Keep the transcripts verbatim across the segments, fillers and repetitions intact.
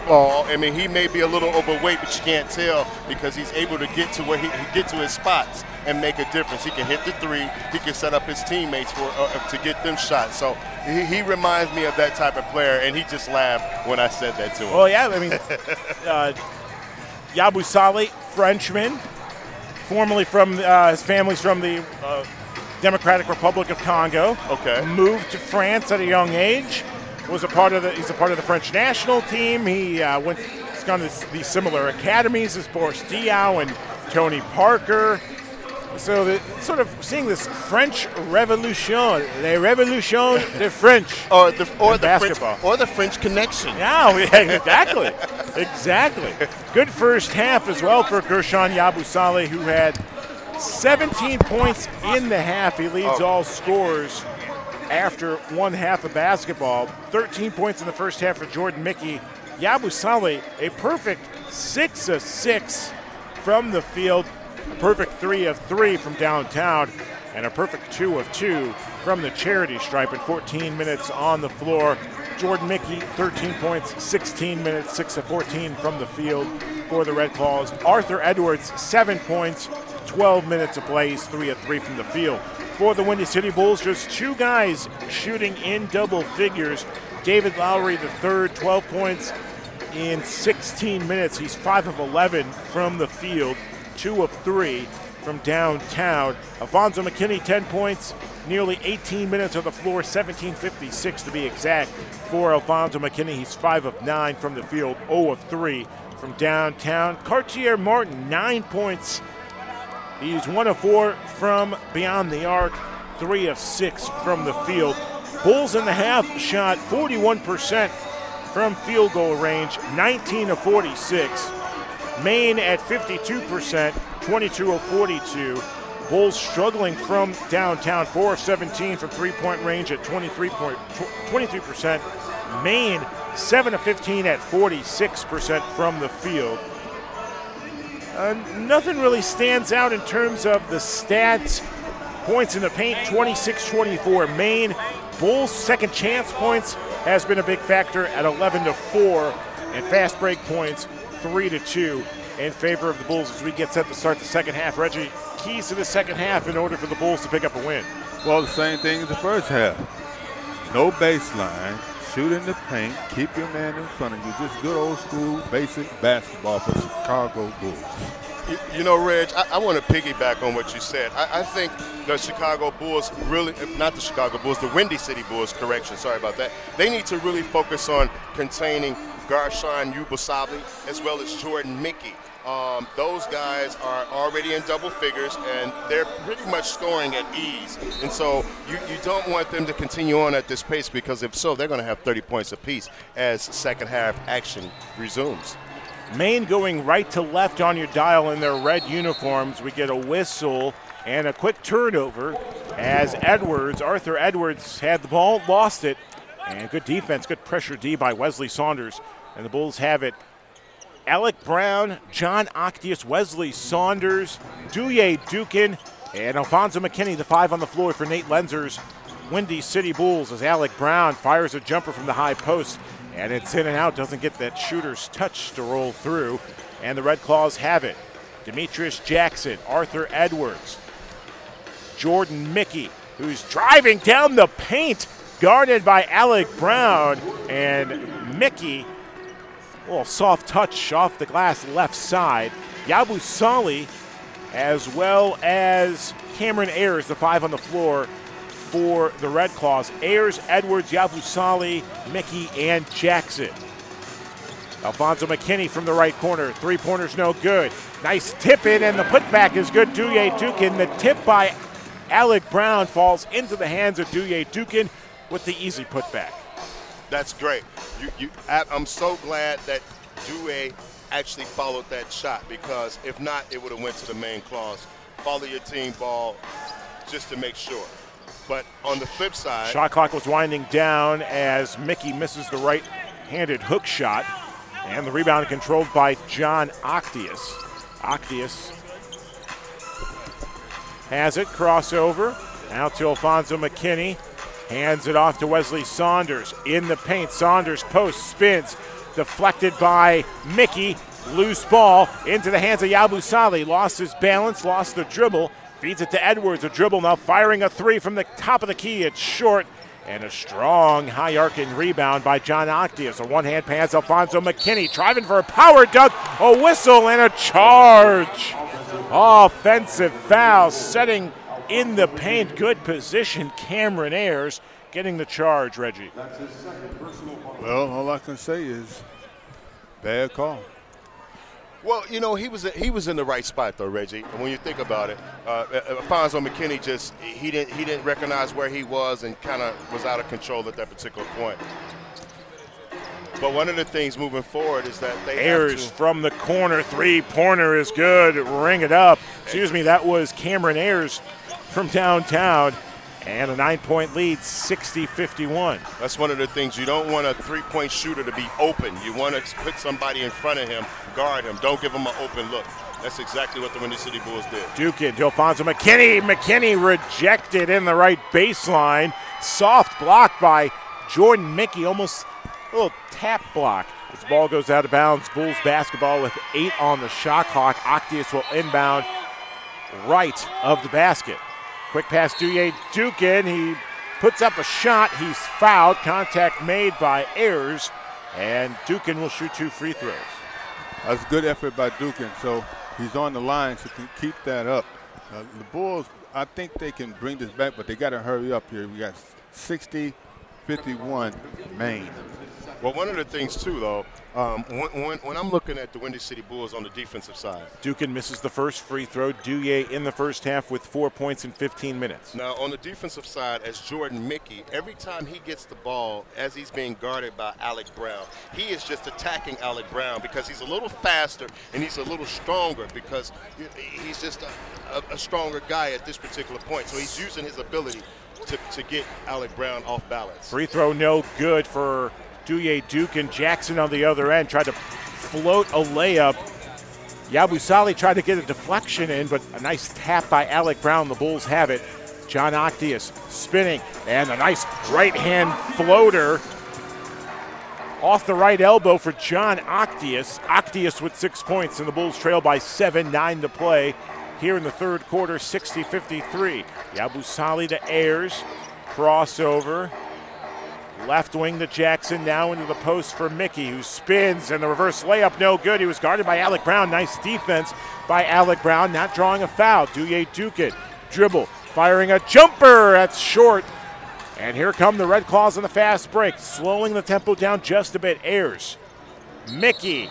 Well, I mean, he may be a little overweight, but you can't tell because he's able to get to where he, he get to his spots and make a difference. He can hit the three. He can set up his teammates for uh, to get them shots. So he, he reminds me of that type of player, and he just laughed when I said that to him. Well, yeah, I mean, uh, Yabusele, Frenchman, formerly from uh, his family's from the uh, Democratic Republic of Congo. Okay. Moved to France at a young age. Was a part of the. He's a part of the French national team. He uh, went. He's gone to the similar academies as Boris Diaw and Tony Parker. So the, sort of seeing this French Revolution, the Revolution de French, or the or the basketball, French, or the French Connection. Yeah, exactly, exactly. Good first half as well for Gershon Yabusele, who had seventeen points in the half. He leads oh. all scorers after one half of basketball. thirteen points in the first half for Jordan Mickey. Yabusele, a perfect six of six from the field, a perfect three of three from downtown, and a perfect two of two from the charity stripe in fourteen minutes on the floor. Jordan Mickey, thirteen points, sixteen minutes, six of fourteen from the field for the Red Claws. Arthur Edwards, seven points, twelve minutes of play, three of three from the field. For the Windy City Bulls, just two guys shooting in double figures. David Lowry, the third, twelve points in sixteen minutes. He's five of eleven from the field, two of three from downtown. Alfonso McKinney, ten points, nearly eighteen minutes on the floor, seventeen fifty-six to be exact. For Alfonso McKinney, he's five of nine from the field, zero of three from downtown. Cartier Martin, nine points. He's one of four from beyond the arc, three of six from the field. Bulls in the half shot forty-one percent from field goal range, nineteen of forty-six. Maine at fifty-two percent, twenty-two of forty-two. Bulls struggling from downtown, four of seventeen from three-point range at twenty-three percent. Maine, seven of fifteen at forty-six percent from the field. Uh, nothing really stands out in terms of the stats. Points in the paint, twenty-six twenty-four. Maine. Bulls' second chance points has been a big factor at eleven to four. And fast break points, three to two in favor of the Bulls as we get set to start the second half. Reggie, keys to the second half in order for the Bulls to pick up a win. Well, the same thing as the first half. No baseline. Shoot in the paint, keep your man in front of you. Just good old school basic basketball for Chicago Bulls. You, you know, Reg, I, I want to piggyback on what you said. I, I think the Chicago Bulls really, not the Chicago Bulls, the Windy City Bulls, correction, sorry about that. They need to really focus on containing Gershon Yabusele as well as Jordan Mickey. Um, those guys are already in double figures, and they're pretty much scoring at ease. And so you, you don't want them to continue on at this pace, because if so, they're going to have thirty points apiece as second half action resumes. Maine going right to left on your dial in their red uniforms. We get a whistle and a quick turnover as Edwards, Arthur Edwards, had the ball, lost it. And good defense, good pressure D by Wesley Saunders. And the Bulls have it. Alec Brown, John Octius, Wesley Saunders, Douye Dukin, and Alfonso McKinney, the five on the floor for Nate Lenzer's Windy City Bulls, as Alec Brown fires a jumper from the high post, and it's in and out, doesn't get that shooter's touch to roll through, and the Red Claws have it. Demetrius Jackson, Arthur Edwards, Jordan Mickey, who's driving down the paint, guarded by Alec Brown, and Mickey, a little soft touch off the glass left side. Yabusele, as well as Cameron Ayers, the five on the floor for the Red Claws. Ayers, Edwards, Yabusele, Mickey, and Jackson. Alfonso McKinney from the right corner. Three-pointers no good. Nice tip in, and the putback is good. Douye Dukin. The tip by Alec Brown falls into the hands of Douye Dukin with the easy putback. That's great. You, you, I'm so glad that Douye actually followed that shot, because if not, it would have went to the main clause. Follow your team ball just to make sure. But on the flip side, shot clock was winding down as Mickey misses the right-handed hook shot, and the rebound controlled by John Octius. Octius has it, crossover, out to Alfonso McKinney. Hands it off to Wesley Saunders in the paint. Saunders post spins, deflected by Mickey. Loose ball into the hands of Yabusele. Lost his balance, lost the dribble. Feeds it to Edwards. A dribble now firing a three from the top of the key. It's short. And a strong high-arcing rebound by John Octius. A one-hand pass, Alfonso McKinney driving for a power dunk, a whistle, and a charge. Offensive foul, setting in the paint. Good position, Cameron Ayers getting the charge, Reggie. Well, all I can say is bad call. Well, you know, he was he was in the right spot though, Reggie. And when you think about it, uh, Alfonso McKinney just he didn't he didn't recognize where he was and kind of was out of control at that particular point. But one of the things moving forward is that they Ayers have to, from the corner, three-pointer is good. Ring it up. Excuse me, that was Cameron Ayers from downtown. And a nine-point lead, sixty fifty-one. That's one of the things. You don't want a three-point shooter to be open. You want to put somebody in front of him, guard him. Don't give him an open look. That's exactly what the Windy City Bulls did. Dukin to Alfonso McKinney. McKinney rejected in the right baseline. Soft block by Jordan Mickey. Almost a little tap block. This ball goes out of bounds. Bulls basketball with eight on the shot clock. Octius will inbound right of the basket. Quick pass, Duye Dukin. He puts up a shot. He's fouled. Contact made by Ayers. And Dukin will shoot two free throws. That's good effort by Dukin. So he's on the line, so can keep that up. Uh, the Bulls, I think they can bring this back, but they got to hurry up here. We got sixty fifty-one Maine. Well, one of the things, too, though, um, when, when, when I'm looking at the Windy City Bulls on the defensive side. Dukin misses the first free throw. Duye in the first half with four points in fifteen minutes. Now, on the defensive side, as Jordan Mickey, every time he gets the ball, as he's being guarded by Alec Brown, he is just attacking Alec Brown because he's a little faster and he's a little stronger because he's just a, a, a stronger guy at this particular point. So he's using his ability to, to get Alec Brown off balance. Free throw no good for Duye Dukin. Jackson on the other end tried to float a layup. Yabusele tried to get a deflection in, but a nice tap by Alec Brown. The Bulls have it. John Octius spinning, and a nice right-hand floater off the right elbow for John Octius. Octius with six points, and the Bulls trail by seven, nine to play here in the third quarter, sixty fifty-three. Yabusele to Ayers, crossover. Left wing to Jackson, now into the post for Mickey, who spins, and the reverse layup no good. He was guarded by Alec Brown. Nice defense by Alec Brown, not drawing a foul. Duye Dukin, dribble, firing a jumper. That's short. And here come the Red Claws on the fast break, slowing the tempo down just a bit. Ayers, Mickey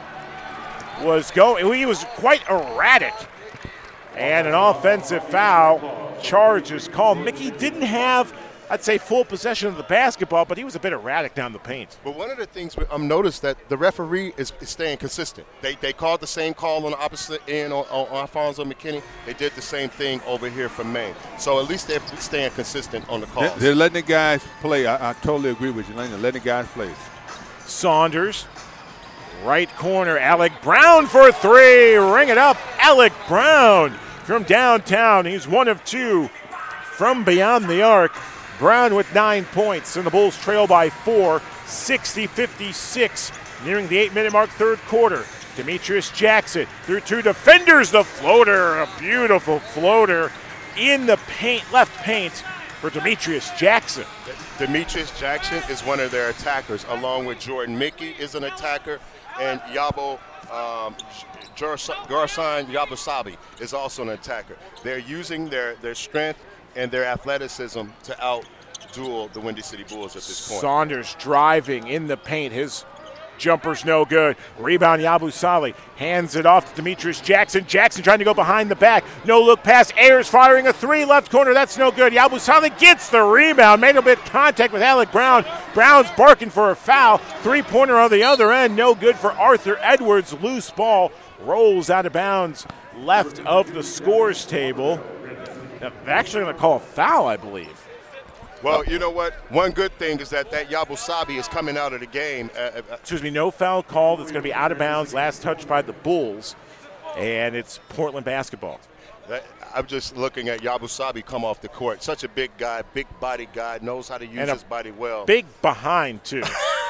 was going, he was quite erratic. And an offensive foul charge is called. Mickey didn't have, I'd say, full possession of the basketball, but he was a bit erratic down the paint. But one of the things I'm noticed that the referee is, is staying consistent. They they called the same call on the opposite end on, on Alfonso McKinney. They did the same thing over here from Maine. So at least they're staying consistent on the calls. They're, they're letting the guys play. I, I totally agree with you. They're letting the guys play. Saunders, right corner, Alec Brown for three. Ring it up, Alec Brown from downtown. He's one of two from beyond the arc. Brown with nine points, and the Bulls trail by four, sixty fifty-six, nearing the eight-minute mark, third quarter. Demetrius Jackson through two defenders, the floater, a beautiful floater in the paint, left paint for Demetrius Jackson. Demetrius Jackson is one of their attackers, along with Jordan Mickey is an attacker, and Yabo um, Garson Yabusele is also an attacker. They're using their, their strength and their athleticism to out-duel the Windy City Bulls at this point. Saunders driving in the paint. His jumper's no good. Rebound, Yabusele hands it off to Demetrius Jackson. Jackson trying to go behind the back. No-look pass. Ayers firing a three. Left corner. That's no good. Yabusele gets the rebound. Made a bit of contact with Alec Brown. Brown's barking for a foul. Three-pointer on the other end. No good for Arthur Edwards. Loose ball rolls out of bounds left of the scores table. They're actually going to call a foul, I believe. Well, you know what? One good thing is that that Yabusele is coming out of the game. Uh, Excuse me, no foul called. It's going to be out of bounds. Last touch by the Bulls, and it's Portland basketball. That, I'm just looking at Yabusele come off the court. Such a big guy, big body guy, knows how to use his body well. Big behind, too.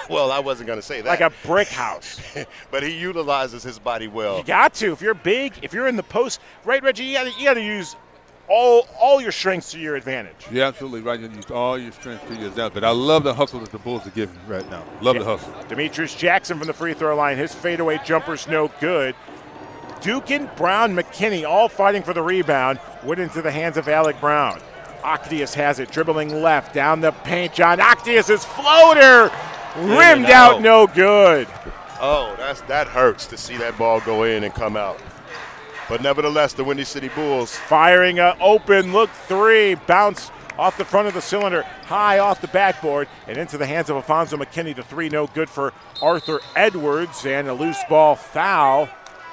Well, I wasn't going to say that. Like a brick house. But he utilizes his body well. You got to. If you're big, if you're in the post, right, Reggie, you got to you got to use all all your strengths to your advantage. You're absolutely right. You use all your strength to your advantage. But I love the hustle that the Bulls are giving right now. Love yeah. the hustle. Demetrius Jackson from the free throw line. His fadeaway jumper's no good. Dukin, Brown, McKinney all fighting for the rebound. Went into the hands of Alec Brown. Octius has it, dribbling left, down the paint. John Octius' floater rimmed out. out, no good. Oh, that's that hurts to see that ball go in and come out. But nevertheless, the Windy City Bulls firing a open look three, bounce off the front of the cylinder, high off the backboard, and into the hands of Alfonso McKinney. The three no good for Arthur Edwards, and a loose ball foul.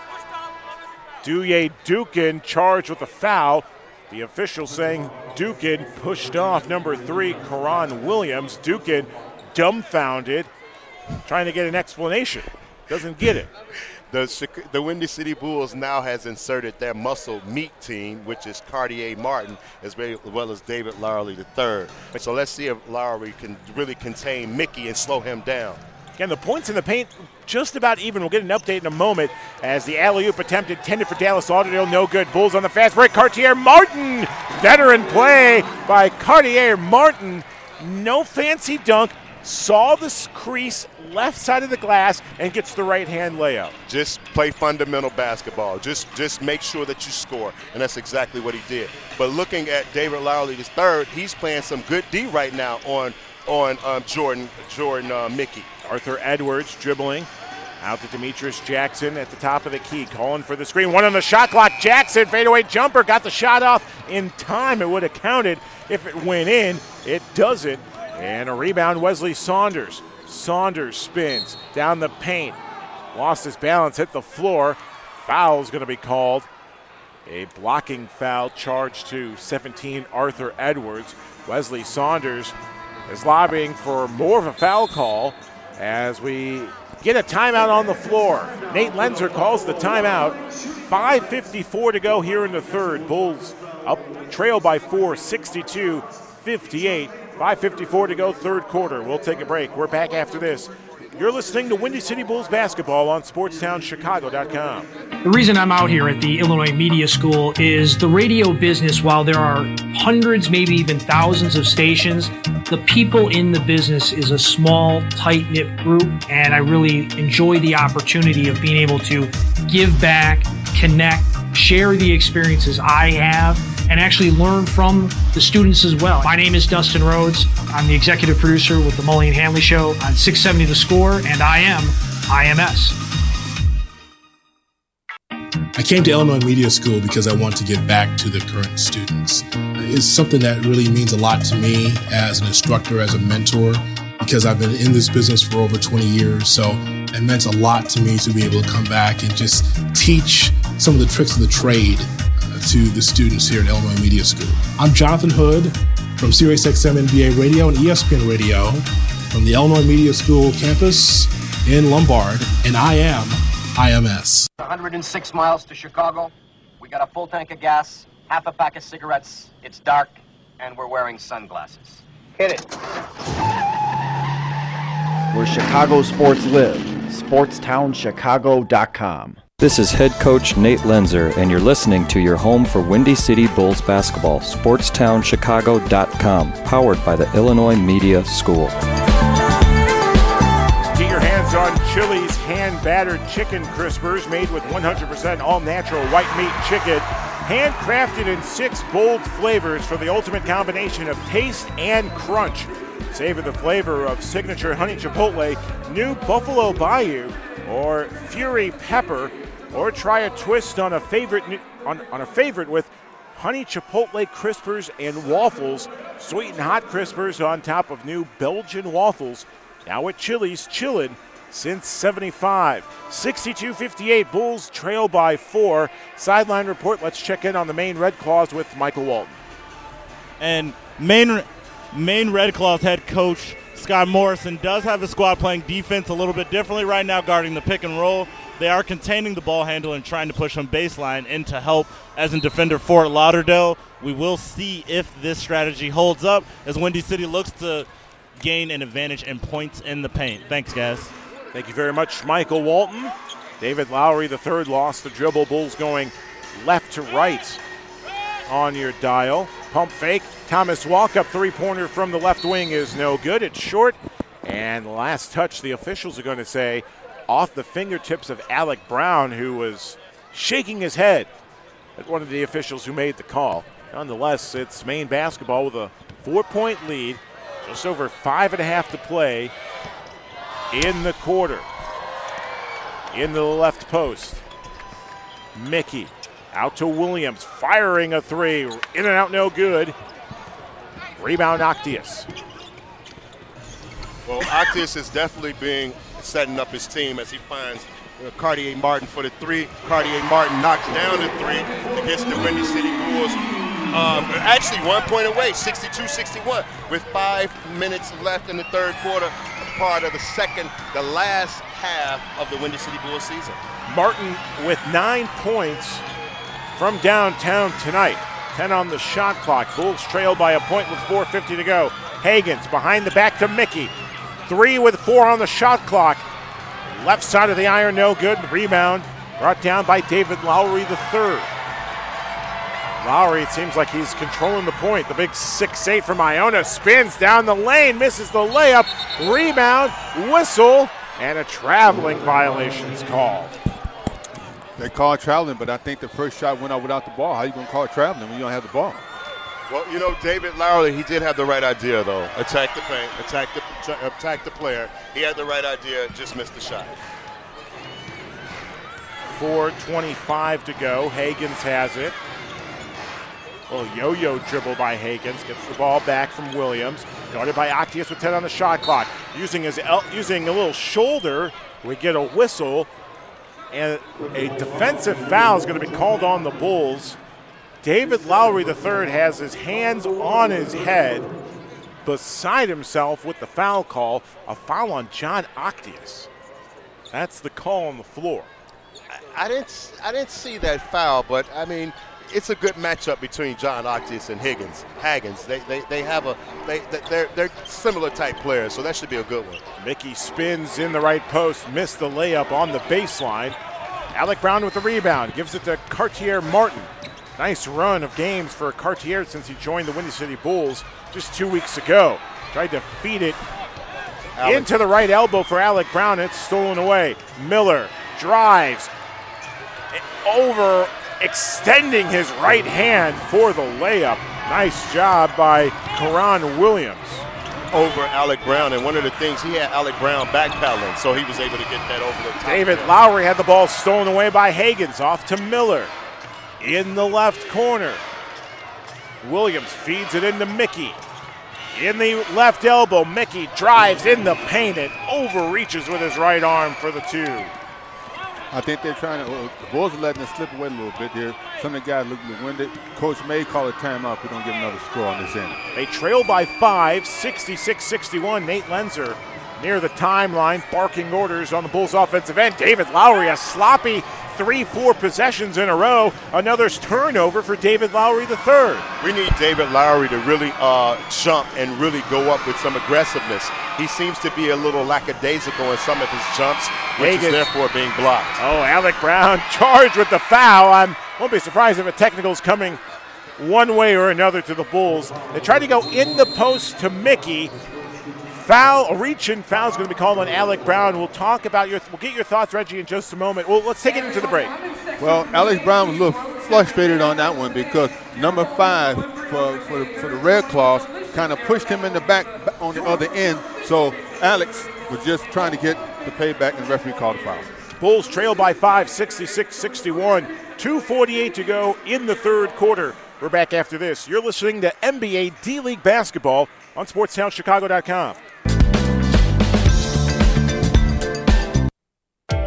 Douye Dukin charged with a foul. The official saying Dukin pushed off number three, Karan Williams. Dukin dumbfounded, trying to get an explanation. Doesn't get it. The, the Windy City Bulls now has inserted their muscle meat team, which is Cartier Martin, as well as David Lowry the third. So let's see if Lowry can really contain Mickey and slow him down. Again, the points in the paint just about even. We'll get an update in a moment as the alley-oop attempt intended for Dallas Lauderdale, no good. Bulls on the fast break. Cartier Martin, veteran play by Cartier Martin. No fancy dunk. Saw the crease left side of the glass and gets the right-hand layup. Just play fundamental basketball. Just just make sure that you score, and that's exactly what he did. But looking at David Lowry the third, he's playing some good D right now on on um, Jordan Jordan uh, Mickey. Arthur Edwards dribbling out to Demetrius Jackson at the top of the key, calling for the screen. One on the shot clock. Jackson, fadeaway jumper, got the shot off in time. It would have counted if it went in. It doesn't. And a rebound, Wesley Saunders. Saunders spins down the paint. Lost his balance, hit the floor. Foul's going to be called. A blocking foul charged to seventeen, Arthur Edwards. Wesley Saunders is lobbying for more of a foul call as we get a timeout on the floor. Nate Lenzer calls the timeout. five fifty-four to go here in the third. Bulls up, trail by four, sixty-two fifty-eight. five fifty-four to go, third quarter. We'll take a break. We're back after this. You're listening to Windy City Bulls basketball on sports town chicago dot com. The reason I'm out here at the Illinois Media School is the radio business, while there are hundreds, maybe even thousands of stations, the people in the business is a small, tight-knit group, and I really enjoy the opportunity of being able to give back, connect, share the experiences I have, and actually learn from the students as well. My name is Dustin Rhodes. I'm the executive producer with the Mully and Hanley Show on six seventy The Score, and I am I M S. I came to Illinois Media School because I want to give back to the current students. It's something that really means a lot to me as an instructor, as a mentor, because I've been in this business for over twenty years. So it meant a lot to me to be able to come back and just teach some of the tricks of the trade to the students here at Illinois Media School. I'm Jonathan Hood from Sirius X M N B A Radio and E S P N Radio from the Illinois Media School campus in Lombard, and I am I M S. one hundred six miles to Chicago. We got a full tank of gas, half a pack of cigarettes. It's dark, and we're wearing sunglasses. Hit it. Where Chicago sports live. sports town chicago dot com. This is head coach Nate Lenzer, and you're listening to your home for Windy City Bulls basketball, sports town chicago dot com, powered by the Illinois Media School. Get your hands on Chili's hand-battered chicken crispers made with one hundred percent all-natural white meat chicken, handcrafted in six bold flavors for the ultimate combination of taste and crunch. Savor the flavor of signature honey chipotle, new Buffalo Bayou, or Fury Pepper, or try a twist on a favorite on, on a favorite with honey chipotle crispers and waffles, sweet and hot crispers on top of new Belgian waffles. Now at Chili's, chillin' since seventy-five. sixty-two fifty-eight, Bulls trail by four. Sideline report, let's check in on the Maine Red Claws with Michael Walton. And Maine, Maine Red Claws head coach Scott Morrison does have a squad playing defense a little bit differently right now, guarding the pick and roll. They are containing the ball handle and trying to push them baseline in to help as in defender Fort Lauderdale. We will see if this strategy holds up as Windy City looks to gain an advantage in points in the paint. Thanks, guys. Thank you very much, Michael Walton. David Lowry the third lost the dribble. Bulls going left to right on your dial. Pump fake. Thomas Walkup three-pointer from the left wing is no good. It's short. And last touch, the officials are going to say, off the fingertips of Alec Brown, who was shaking his head at one of the officials who made the call. Nonetheless, it's Maine basketball with a four-point lead. Just over five and a half to play in the quarter. Into the left post. Mickey out to Williams, firing a three. In and out, no good. Rebound, Octius. Well, Octius is definitely being setting up his team as he finds uh, Cartier Martin for the three. Cartier Martin knocks down the three against the Windy City Bulls. Um, actually one point away, sixty-two sixty-one, with five minutes left in the third quarter, part of the second, the last half of the Windy City Bulls season. Martin with nine points from downtown tonight. ten on the shot clock. Bulls trail by a point with four fifty to go. Hagans behind the back to Mickey. Three with four on the shot clock. Left side of the iron, no good. Rebound brought down by David Lowry the third. Lowry, it seems like he's controlling the point. The big six eight from Iona spins down the lane, misses the layup. Rebound, whistle, and a traveling violations called. They called traveling, but I think the first shot went out without the ball. How you going to call it traveling when you don't have the ball? Well, you know, David Lowry, he did have the right idea, though. Attack the paint, attack the, attack the player. He had the right idea, just missed the shot. four twenty-five to go. Hagans has it. A little yo-yo dribble by Hagans. Gets the ball back from Williams. Guarded by Octius with ten on the shot clock. Using his el- using a little shoulder, we get a whistle. And a defensive foul is going to be called on the Bulls. David Lowry the third has his hands on his head, beside himself with the foul call. A foul on John Octius. That's the call on the floor. I, I didn't I didn't see that foul, but I mean, it's a good matchup between John Octius and Higgins. Haggins. They they, they have a they they're they're similar type players, so that should be a good one. Mickey spins in the right post, missed the layup on the baseline. Alec Brown with the rebound, gives it to Cartier Martin. Nice run of games for Cartier since he joined the Windy City Bulls just two weeks ago. Tried to feed it Alec. Into the right elbow for Alec Brown. It's stolen away. Miller drives over, extending his right hand for the layup. Nice job by Karan Williams. Over Alec Brown, and one of the things, he had Alec Brown backpedaling, so he was able to get that over the top. David Lowry had the ball stolen away by Hagans, off to Miller. In the left corner. Williams feeds it into Mickey. In the left elbow, Mickey drives in the paint and overreaches with his right arm for the two. I think they're trying to, well, the Bulls are letting it slip away a little bit here. Some of the guys look a little winded. Coach may call a timeout if we don't get another score on this end. They trail by five, sixty-six sixty-one. Nate Lenzer near the timeline, barking orders on the Bulls offensive end. David Lowry, a sloppy three, four possessions in a row. Another turnover for David Lowry the third. We need David Lowry to really uh, jump and really go up with some aggressiveness. He seems to be a little lackadaisical in some of his jumps, which Hagans. Is therefore being blocked. Oh, Alec Brown charged with the foul. I won't be surprised if a technical's coming one way or another to the Bulls. They try to go in the post to Mickey. Foul, a reach-in foul is going to be called on Alec Brown. We'll talk about your, we'll get your thoughts, Reggie, in just a moment. Well, let's take it into the break. Well, Alex Brown was a little frustrated on that one because number five for, for, the, for the Red Claws kind of pushed him in the back on the other end. So Alex was just trying to get the payback, and the referee called a foul. Bulls trail by five, sixty-six sixty-one. two forty-eight to go in the third quarter. We're back after this. You're listening to N B A D-League basketball on sports town chicago dot com.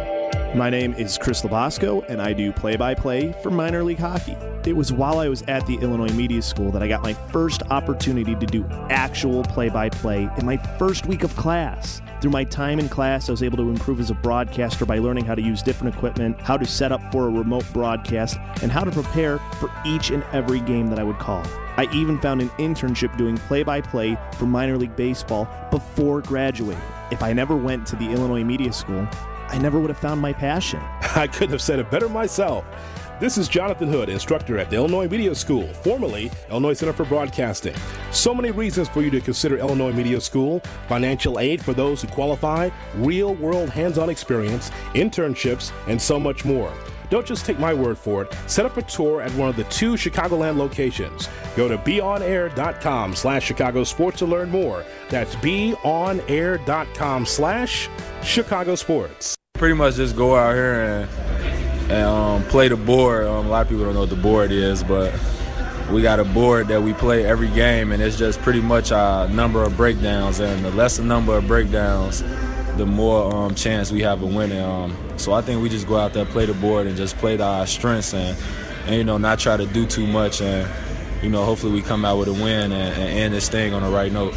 My name is Chris Labosco, and I do play-by-play for minor league hockey. It was while I was at the Illinois Media School that I got my first opportunity to do actual play-by-play in my first week of class. Through my time in class, I was able to improve as a broadcaster by learning how to use different equipment, how to set up for a remote broadcast, and how to prepare for each and every game that I would call. I even found an internship doing play-by-play for minor league baseball before graduating. If I never went to the Illinois Media School, I never would have found my passion. I couldn't have said it better myself. This is Jonathan Hood, instructor at the Illinois Media School, formerly Illinois Center for Broadcasting. So many reasons for you to consider Illinois Media School: financial aid for those who qualify, real-world hands-on experience, internships, and so much more. Don't just take my word for it. Set up a tour at one of the two Chicagoland locations. Go to beonair.com slash Chicago Sports to learn more. That's beonair.com slash Chicago Sports. Pretty much just go out here and, and um, play the board. Um, a lot of people don't know what the board is, but we got a board that we play every game, and it's just pretty much a number of breakdowns. And the less the number of breakdowns, the more um, chance we have of winning. Um, so I think we just go out there, play the board, and just play to our strengths, and, and you know, not try to do too much. And you know, hopefully we come out with a win and, and end this thing on the right note.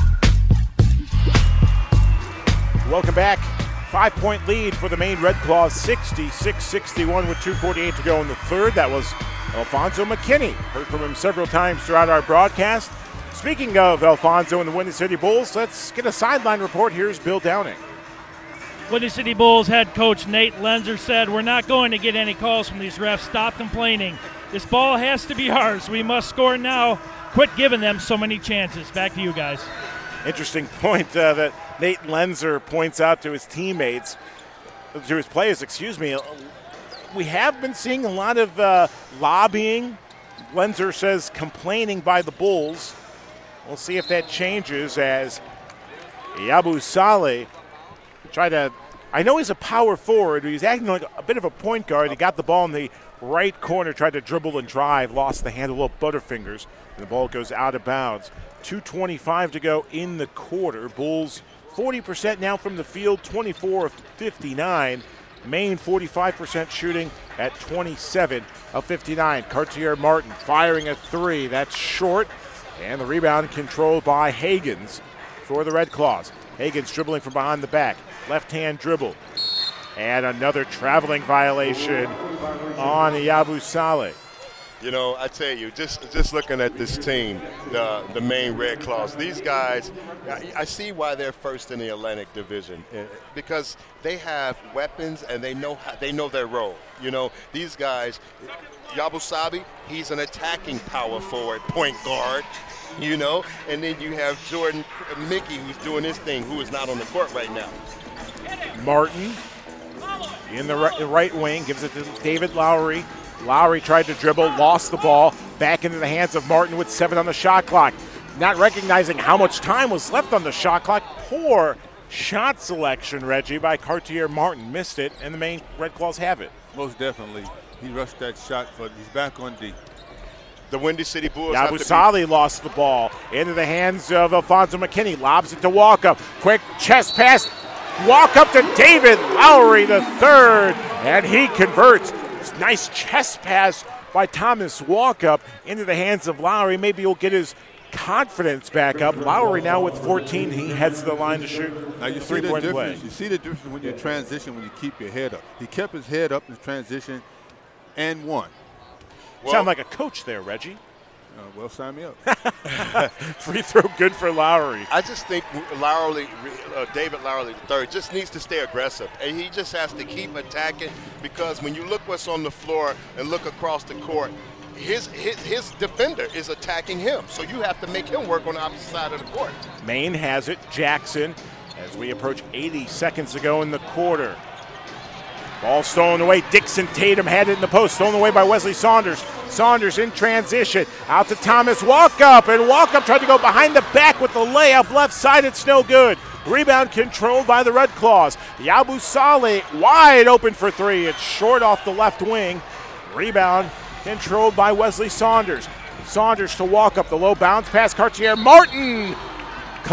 Welcome back. Five-point lead for the Maine Red Claws, sixty-six sixty-one with two forty-eight to go in the third. That was Alfonso McKinney. Heard from him several times throughout our broadcast. Speaking of Alfonso and the Windy City Bulls, let's get a sideline report. Here's Bill Downing. Windy City Bulls head coach Nate Lenzer said, "We're not going to get any calls from these refs. Stop complaining. This ball has to be ours. We must score now. Quit giving them so many chances." Back to you guys. Interesting point uh, that Nate Lenzer points out to his teammates, to his players, excuse me. We have been seeing a lot of uh, lobbying. Lenzer says complaining by the Bulls. We'll see if that changes as Yabusele tried to, I know he's a power forward, but he's acting like a bit of a point guard. He got the ball in the right corner, tried to dribble and drive, lost the handle, little butterfingers, and the ball goes out of bounds. two twenty-five to go in the quarter. Bulls forty percent now from the field, twenty-four of fifty-nine. Maine forty-five percent shooting at twenty-seven of fifty-nine. Cartier Martin firing a three. That's short. And the rebound controlled by Hagens for the Red Claws. Hagens dribbling from behind the back. Left-hand dribble. And another traveling violation on Yabusele. You know, I tell you, just just looking at this team, the the Maine Red Claws, these guys, I, I see why they're first in the Atlantic Division, because they have weapons and they know how, they know their role. You know, these guys, Yabusele, he's an attacking power forward, point guard. You know, and then you have Jordan Mickey, who's doing his thing, who is not on the court right now. Martin in the right, the right wing gives it to David Lowry. Lowry tried to dribble, lost the ball, back into the hands of Martin with seven on the shot clock. Not recognizing how much time was left on the shot clock. Poor shot selection, Reggie, by Cartier Martin. Missed it, and the Maine Red Claws have it. Most definitely. He rushed that shot, but he's back on D. The Windy City Bulls. Yabusele be- lost the ball into the hands of Alfonso McKinney. Lobs it to Walkup. Quick chest pass. Walk up to David Lowry, the third, and he converts. Nice chest pass by Thomas Walkup into the hands of Lowry. Maybe he'll get his confidence back up. Lowry now with fourteen. He heads to the line to shoot. Now you see the difference. You see the difference when you transition, when you keep your head up. He kept his head up in transition and won. Well, sound like a coach there, Reggie. Uh, well, sign me up. Free throw good for Lowry. I just think Lowry, uh, David Lowry the third, just needs to stay aggressive. And he just has to keep attacking, because when you look what's on the floor and look across the court, his, his, his defender is attacking him. So you have to make him work on the opposite side of the court. Maine has it. Jackson, as we approach eighty seconds to go in the quarter. Ball stolen away. Dixon Tatum had it in the post. Stolen away by Wesley Saunders. Saunders in transition. Out to Thomas Walkup. And Walkup tried to go behind the back with the layup. Left side, it's no good. Rebound controlled by the Red Claws. Yabusele wide open for three. It's short off the left wing. Rebound controlled by Wesley Saunders. Saunders to Walkup. The low bounce pass. Cartier Martin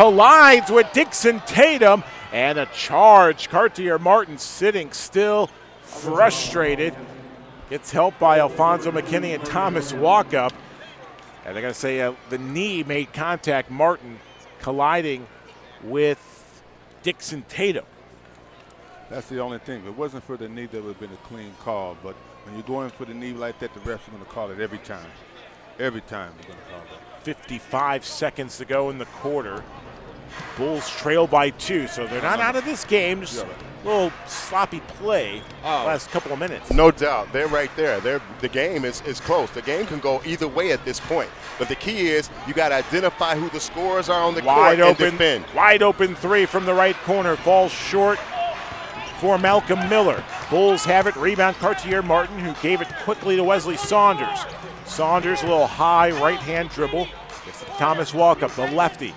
collides with Dixon Tatum. And a charge. Cartier Martin sitting still frustrated. Gets helped by Alfonso McKinney and Thomas Walkup. And they're going to say uh, the knee made contact. Martin colliding with Dixon Tatum. That's the only thing. If it wasn't for the knee, that would have been a clean call. But when you're going for the knee like that, the refs are going to call it every time. Every time they're going to call that. fifty-five seconds to go in the quarter. Bulls trail by two, so they're not out of this game. Just a little sloppy play Oh. last couple of minutes. No doubt. They're right there. They're, the game is, is close. The game can go either way at this point. But the key is you got to identify who the scorers are on the Wide court open, and defend. wide open three from the right corner. Falls short for Malcolm Miller. Bulls have it. Rebound Cartier Martin, who gave it quickly to Wesley Saunders. Saunders, a little high right-hand dribble. It's Thomas Walkup, the lefty.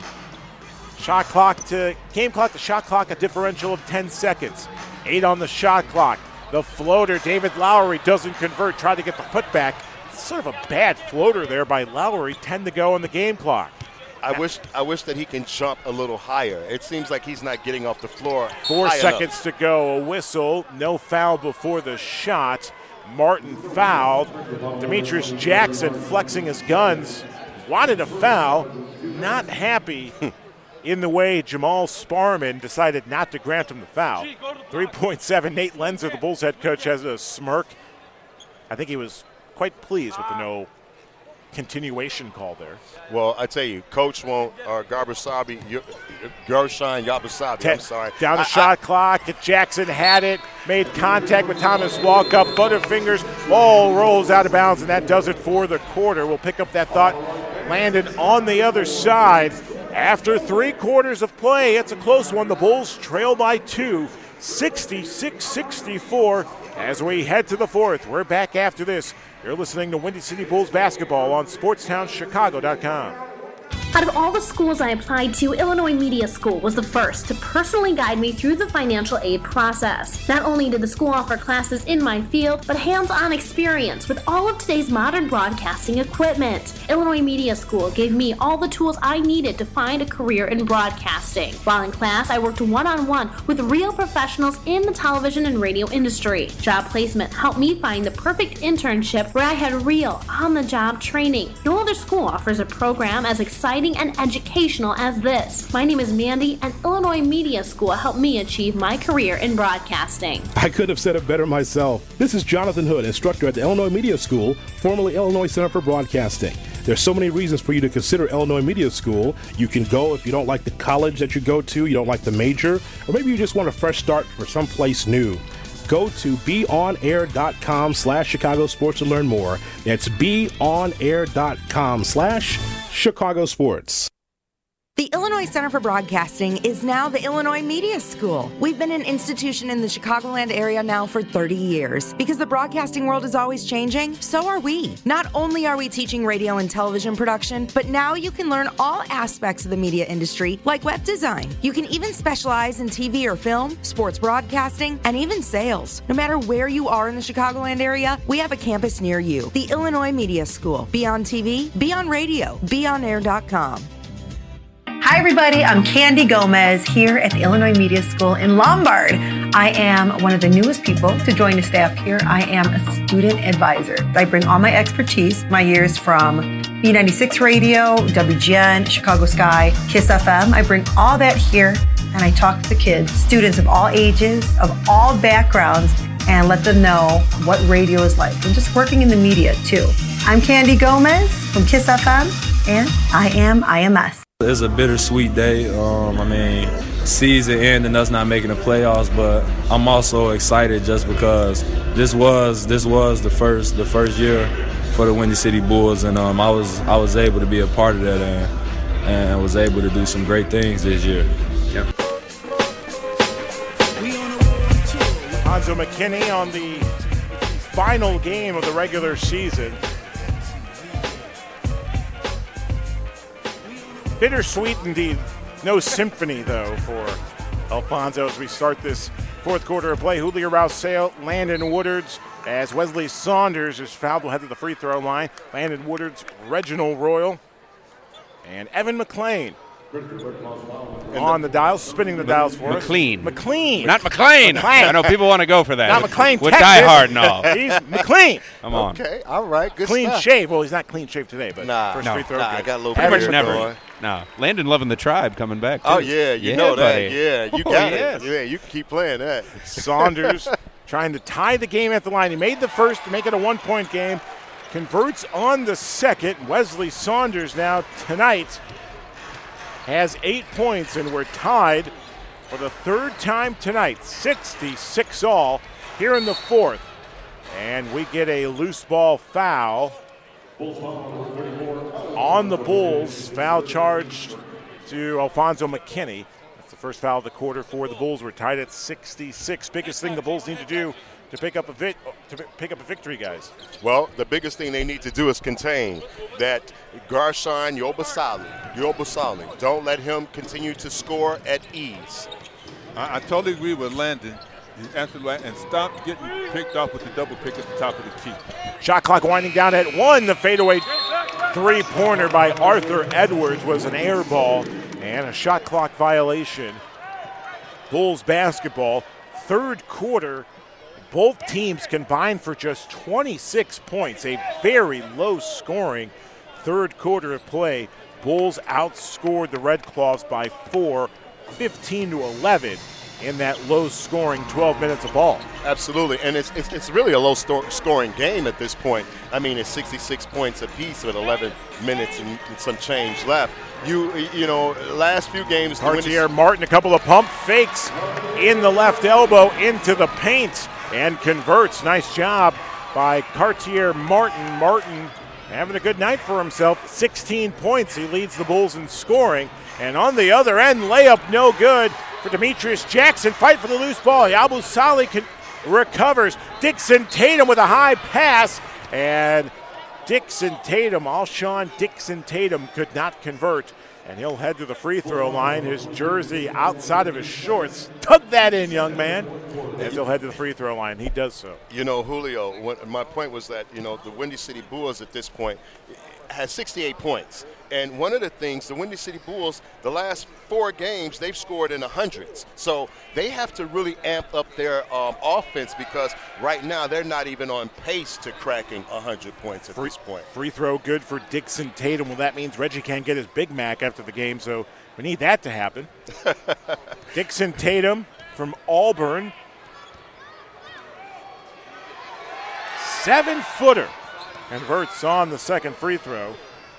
Shot clock to game clock to shot clock, a differential of ten seconds. Eight on the shot clock. The floater, David Lowery doesn't convert. Tried to get the putback. Sort of a bad floater there by Lowery. ten to go on the game clock. I wish I wish that he can jump a little higher. It seems like he's not getting off the floor. Four high seconds enough. to go. A whistle. No foul before the shot. Martin fouled. Demetrius Jackson flexing his guns. Wanted a foul. Not happy in the way Jamal Sparman decided not to grant him the foul. three point seven. Nate Lenzer, the Bulls head coach, has a smirk. I think he was quite pleased with the no continuation call there. Well, I tell you, Coach won't, or Garbasabi, Gershon Yabasabi, I'm sorry. Down the I, shot I, clock. Jackson had it, made contact with Thomas Walkup. Butterfingers, ball rolls out of bounds, and that does it for the quarter. We'll pick up that thought. Landon on the other side. After three quarters of play, it's a close one. The Bulls trail by two, sixty-six sixty-four. As we head to the fourth, we're back after this. You're listening to Windy City Bulls basketball on sports town chicago dot com. Out of all the schools I applied to, Illinois Media School was the first to personally guide me through the financial aid process. Not only did the school offer classes in my field, but hands-on experience with all of today's modern broadcasting equipment. Illinois Media School gave me all the tools I needed to find a career in broadcasting. While in class, I worked one-on-one with real professionals in the television and radio industry. Job placement helped me find the perfect internship where I had real, on-the-job training. No other school offers a program as exciting and educational as this. My name is Mandy, and Illinois Media School helped me achieve my career in broadcasting. I could have said it better myself. This is Jonathan Hood, instructor at the Illinois Media School, formerly Illinois Center for Broadcasting. There's so many reasons for you to consider Illinois Media School. You can go if you don't like the college that you go to, you don't like the major, or maybe you just want a fresh start for someplace new. Go to beonair.com slash Chicago Sports to learn more. That's beonair.com slash Chicago Sports. The Illinois Center for Broadcasting is now the Illinois Media School. We've been an institution in the Chicagoland area now for thirty years. Because the broadcasting world is always changing, so are we. Not only are we teaching radio and television production, but now you can learn all aspects of the media industry, like web design. You can even specialize in T V or film, sports broadcasting, and even sales. No matter where you are in the Chicagoland area, we have a campus near you. The Illinois Media School. Be on T V, be on radio, be on air dot com. Hi, everybody. I'm Candy Gomez here at the Illinois Media School in Lombard. I am one of the newest people to join the staff here. I am a student advisor. I bring all my expertise, my years from B ninety-six Radio, W G N, Chicago Sky, KISS F M. I bring all that here, and I talk to the kids, students of all ages, of all backgrounds, and let them know what radio is like, and just working in the media, too. I'm Candy Gomez from KISS F M, and I am I M S. It's a bittersweet day. Um, I mean, season end and us not making the playoffs, but I'm also excited just because this was this was the first the first year for the Windy City Bulls, and um, I was I was able to be a part of that and and was able to do some great things this year. Yep. Alfonso McKinney on the final game of the regular season. Bittersweet indeed. No symphony, though, for Alfonso as we start this fourth quarter of play. Julio Rousseau, Landon Woodards, as Wesley Saunders is fouled. Will head to the free throw line. Landon Woodards, Reginald Royal, and Evan McLean On the dials, spinning the dials for McLean. us. McLean. Not McLean. McLean. I know people want to go for that. Not McLean, With Texas. Die Hard and all. He's McLean. Come on. Okay, all right, good Clean stuff. shave. Well, he's not clean shaved today, but Nah, first no. free throw. Nah, I good. got a little Pretty much beard never. going. No. Landon loving the tribe coming back, too. Oh, yeah, you Yeah, know that. buddy. Yeah, you Oh, got yes. it. Yeah, you can keep playing that. Saunders trying to tie the game at the line. He made the first to make it a one-point game. Converts on the second. Wesley Saunders now tonight has eight points, and we're tied for the third time tonight. sixty-six all here in the fourth. And we get a loose ball foul on the Bulls. Foul charged to Alfonso McKinney. That's the first foul of the quarter for the Bulls. We're tied at sixty-six. Biggest thing the Bulls need to do to pick up a vit- to pick up a victory, guys. Well, the biggest thing they need to do is contain that Gershon Yobasali. Yobasali. Don't let him continue to score at ease. I, I totally agree with Landon. He's absolutely right. And stop getting picked off with the double pick at the top of the key. Shot clock winding down at one. The fadeaway three-pointer by Arthur Edwards was an air ball and a shot clock violation. Bulls basketball, third quarter. Both teams combined for just twenty-six points, a very low-scoring third quarter of play. Bulls outscored the Red Claws by four, fifteen to eleven in that low-scoring twelve minutes of ball. Absolutely, and it's it's, it's really a low-scoring game at this point. I mean, it's sixty-six points apiece with eleven minutes and, and some change left. You you know, last few games. Cartier Martin, a couple of pump fakes in the left elbow into the paint and converts. Nice job by Cartier Martin. Martin having a good night for himself. sixteen points. He leads the Bulls in scoring. And on the other end, layup no good for Demetrius Jackson. Fight for the loose ball. Yabu Sali con- recovers. Dixon Tatum with a high pass. And Dixon Tatum, Alshon Dixon Tatum could not convert. And he'll head to the free throw line. His jersey outside of his shorts. Tug that in, young man. As he'll head to the free throw line. He does so. You know, Julio, what, my point was that, you know, the Windy City Bulls at this point has sixty-eight points. And one of the things, the Windy City Bulls, the last four games, they've scored in the hundreds. So they have to really amp up their um, offense because right now they're not even on pace to cracking one hundred points at free, this point. Free throw good for Dixon Tatum. Well, that means Reggie can't get his Big Mac after the game, so we need that to happen. Dixon Tatum from Auburn. Seven-footer. Converts on the second free throw.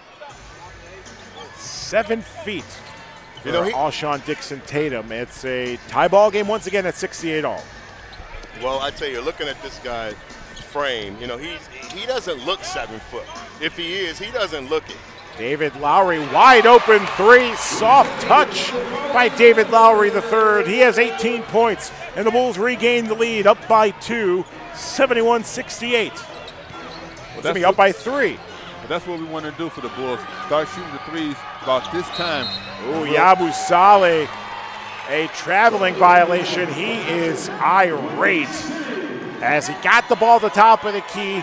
Seven feet for You know, he- Alshon Dixon Tatum. It's a tie ball game once again at sixty-eight all. Well, I tell you, looking at this guy's frame, you know, he's he doesn't look seven foot. If he is, he doesn't look it. David Lowry, wide open three, soft touch by David Lowry the third. He has eighteen points, and the Bulls regain the lead, up by two, seventy-one sixty-eight. It's going to be up by three. But that's what we want to do for the Bulls. Start shooting the threes about this time. Ooh, Yabu Saleh, a traveling violation. He is irate as he got the ball at the top of the key,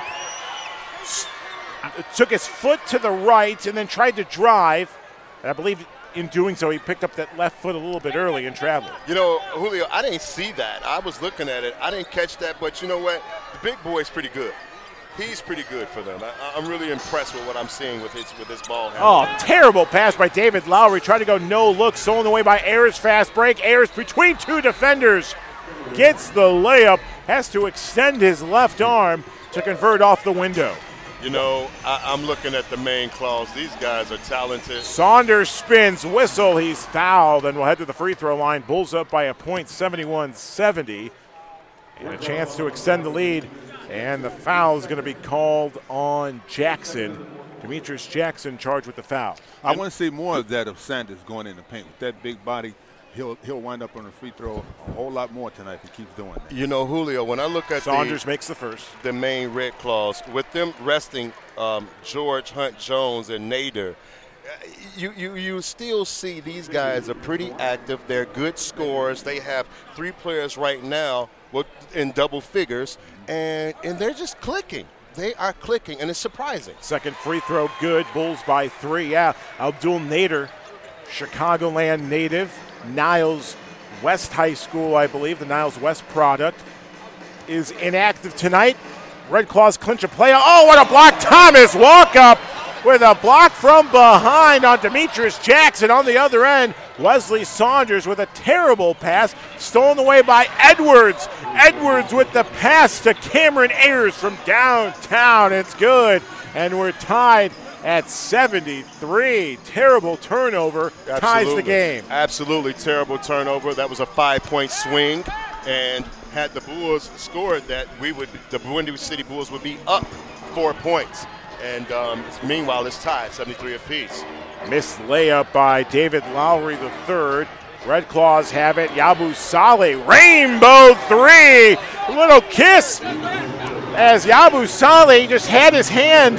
took his foot to the right, and then tried to drive. And I believe in doing so, he picked up that left foot a little bit early and traveled. You know, Julio, I didn't see that. I was looking at it. I didn't catch that, but you know what? The big boy's pretty good. He's pretty good for them. I, I'm really impressed with what I'm seeing with his with his ball handling. Oh, terrible pass by David Lowry. Tried to go no look, stolen away by Ayers. Fast break. Ayers between two defenders. Gets the layup. Has to extend his left arm to convert off the window. You know, I, I'm looking at the main clause. These guys are talented. Saunders spins, whistle. He's fouled, and we'll head to the free throw line. Bulls up by a point, seventy-one seventy. And a chance to extend the lead. And the foul is going to be called on Jackson. Demetrius Jackson charged with the foul. I want to see more of that of Sanders going in the paint. With that big body, he'll he'll wind up on the free throw a whole lot more tonight if he keeps doing that. You know, Julio, when I look at Saunders the, makes the first. The main red clause, with them resting um, George Hunt Jones and Nader, You, you you still see these guys are pretty active. They're good scorers. They have three players right now with, in double figures, and and they're just clicking. They are clicking, and it's surprising. Second free throw good. Bulls by three. Yeah, Abdul Nader Chicagoland native, Niles West High School, I believe, the Niles West product, is inactive tonight. Red Claws clinch a play. Oh, what a block. Thomas walk up with a block from behind on Demetrius Jackson. On the other end, Wesley Saunders with a terrible pass, stolen away by Edwards. Edwards with the pass to Cameron Ayers from downtown. It's good, and we're tied at seventy-three. Terrible turnover. Absolutely. Ties the game. Absolutely terrible turnover. That was a five-point swing, and had the Bulls scored that, we would the Windy City Bulls would be up four points. And um, meanwhile, it's tied, seventy-three apiece. Missed layup by David Lowry the third. Red Claws have it. Yabu Saleh, rainbow three. A little kiss as Yabu Saleh just had his hand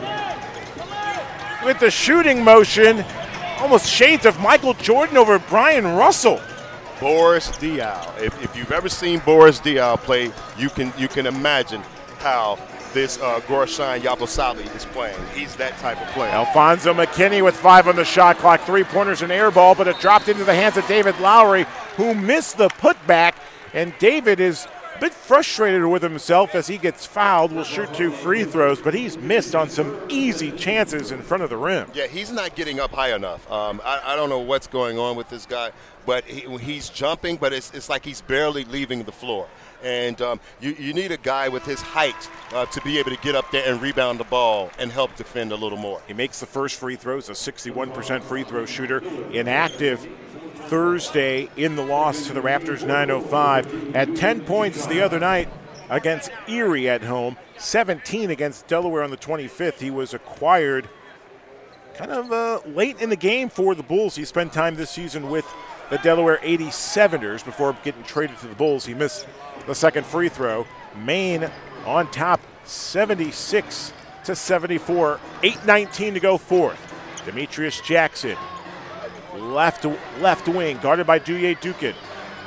with the shooting motion. Almost shades of Michael Jordan over Brian Russell. Boris Diaw. If, if you've ever seen Boris Diaw play, you can you can imagine how this uh, Gorshan Yabusele is playing. He's that type of player. Alfonso McKinney with five on the shot clock. Three-pointers and air ball, but it dropped into the hands of David Lowry, who missed the putback. And David is a bit frustrated with himself as he gets fouled. Will shoot two free throws, but he's missed on some easy chances in front of the rim. Yeah, he's not getting up high enough. Um, I, I don't know what's going on with this guy, but he, he's jumping, but it's, it's like he's barely leaving the floor. And um, you, you need a guy with his height uh, to be able to get up there and rebound the ball and help defend a little more. He makes the first free throws, a sixty-one percent free throw shooter. Inactive Thursday in the loss to the Raptors nine oh five. Had ten points the other night against Erie at home, seventeen against Delaware on the twenty-fifth. He was acquired kind of uh, late in the game for the Bulls. He spent time this season with the Delaware eighty-seveners before getting traded to the Bulls. He missed the second free throw. Maine on top, seventy-six to seventy-four. eight nineteen to go fourth. Demetrius Jackson, left left wing, guarded by Douye Dukin.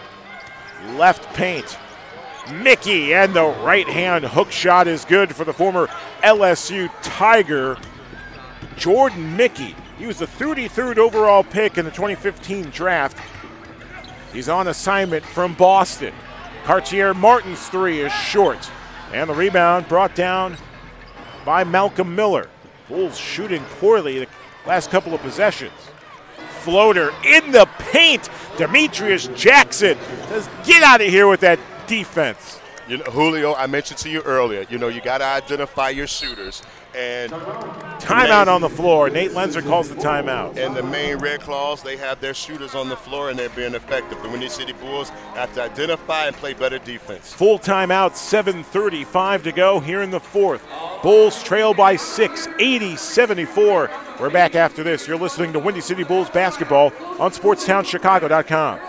Left paint. Mickey, and the right hand hook shot is good for the former L S U Tiger, Jordan Mickey. He was the thirty-third overall pick in the twenty fifteen draft. He's on assignment from Boston. Cartier Martin's three is short. And the rebound brought down by Malcolm Miller. Bulls shooting poorly the last couple of possessions. Floater in the paint. Demetrius Jackson says, get out of here with that defense. You know, Julio, I mentioned to you earlier, you know, you got to identify your shooters. And timeout on the floor. Nate Lenzer calls the timeout. And the Maine Red Claws, they have their shooters on the floor, and they're being effective. The Windy City Bulls have to identify and play better defense. Full timeout, seven thirty-five to go here in the fourth. Bulls trail by six, eighty seventy-four. We're back after this. You're listening to Windy City Bulls basketball on sports town chicago dot com.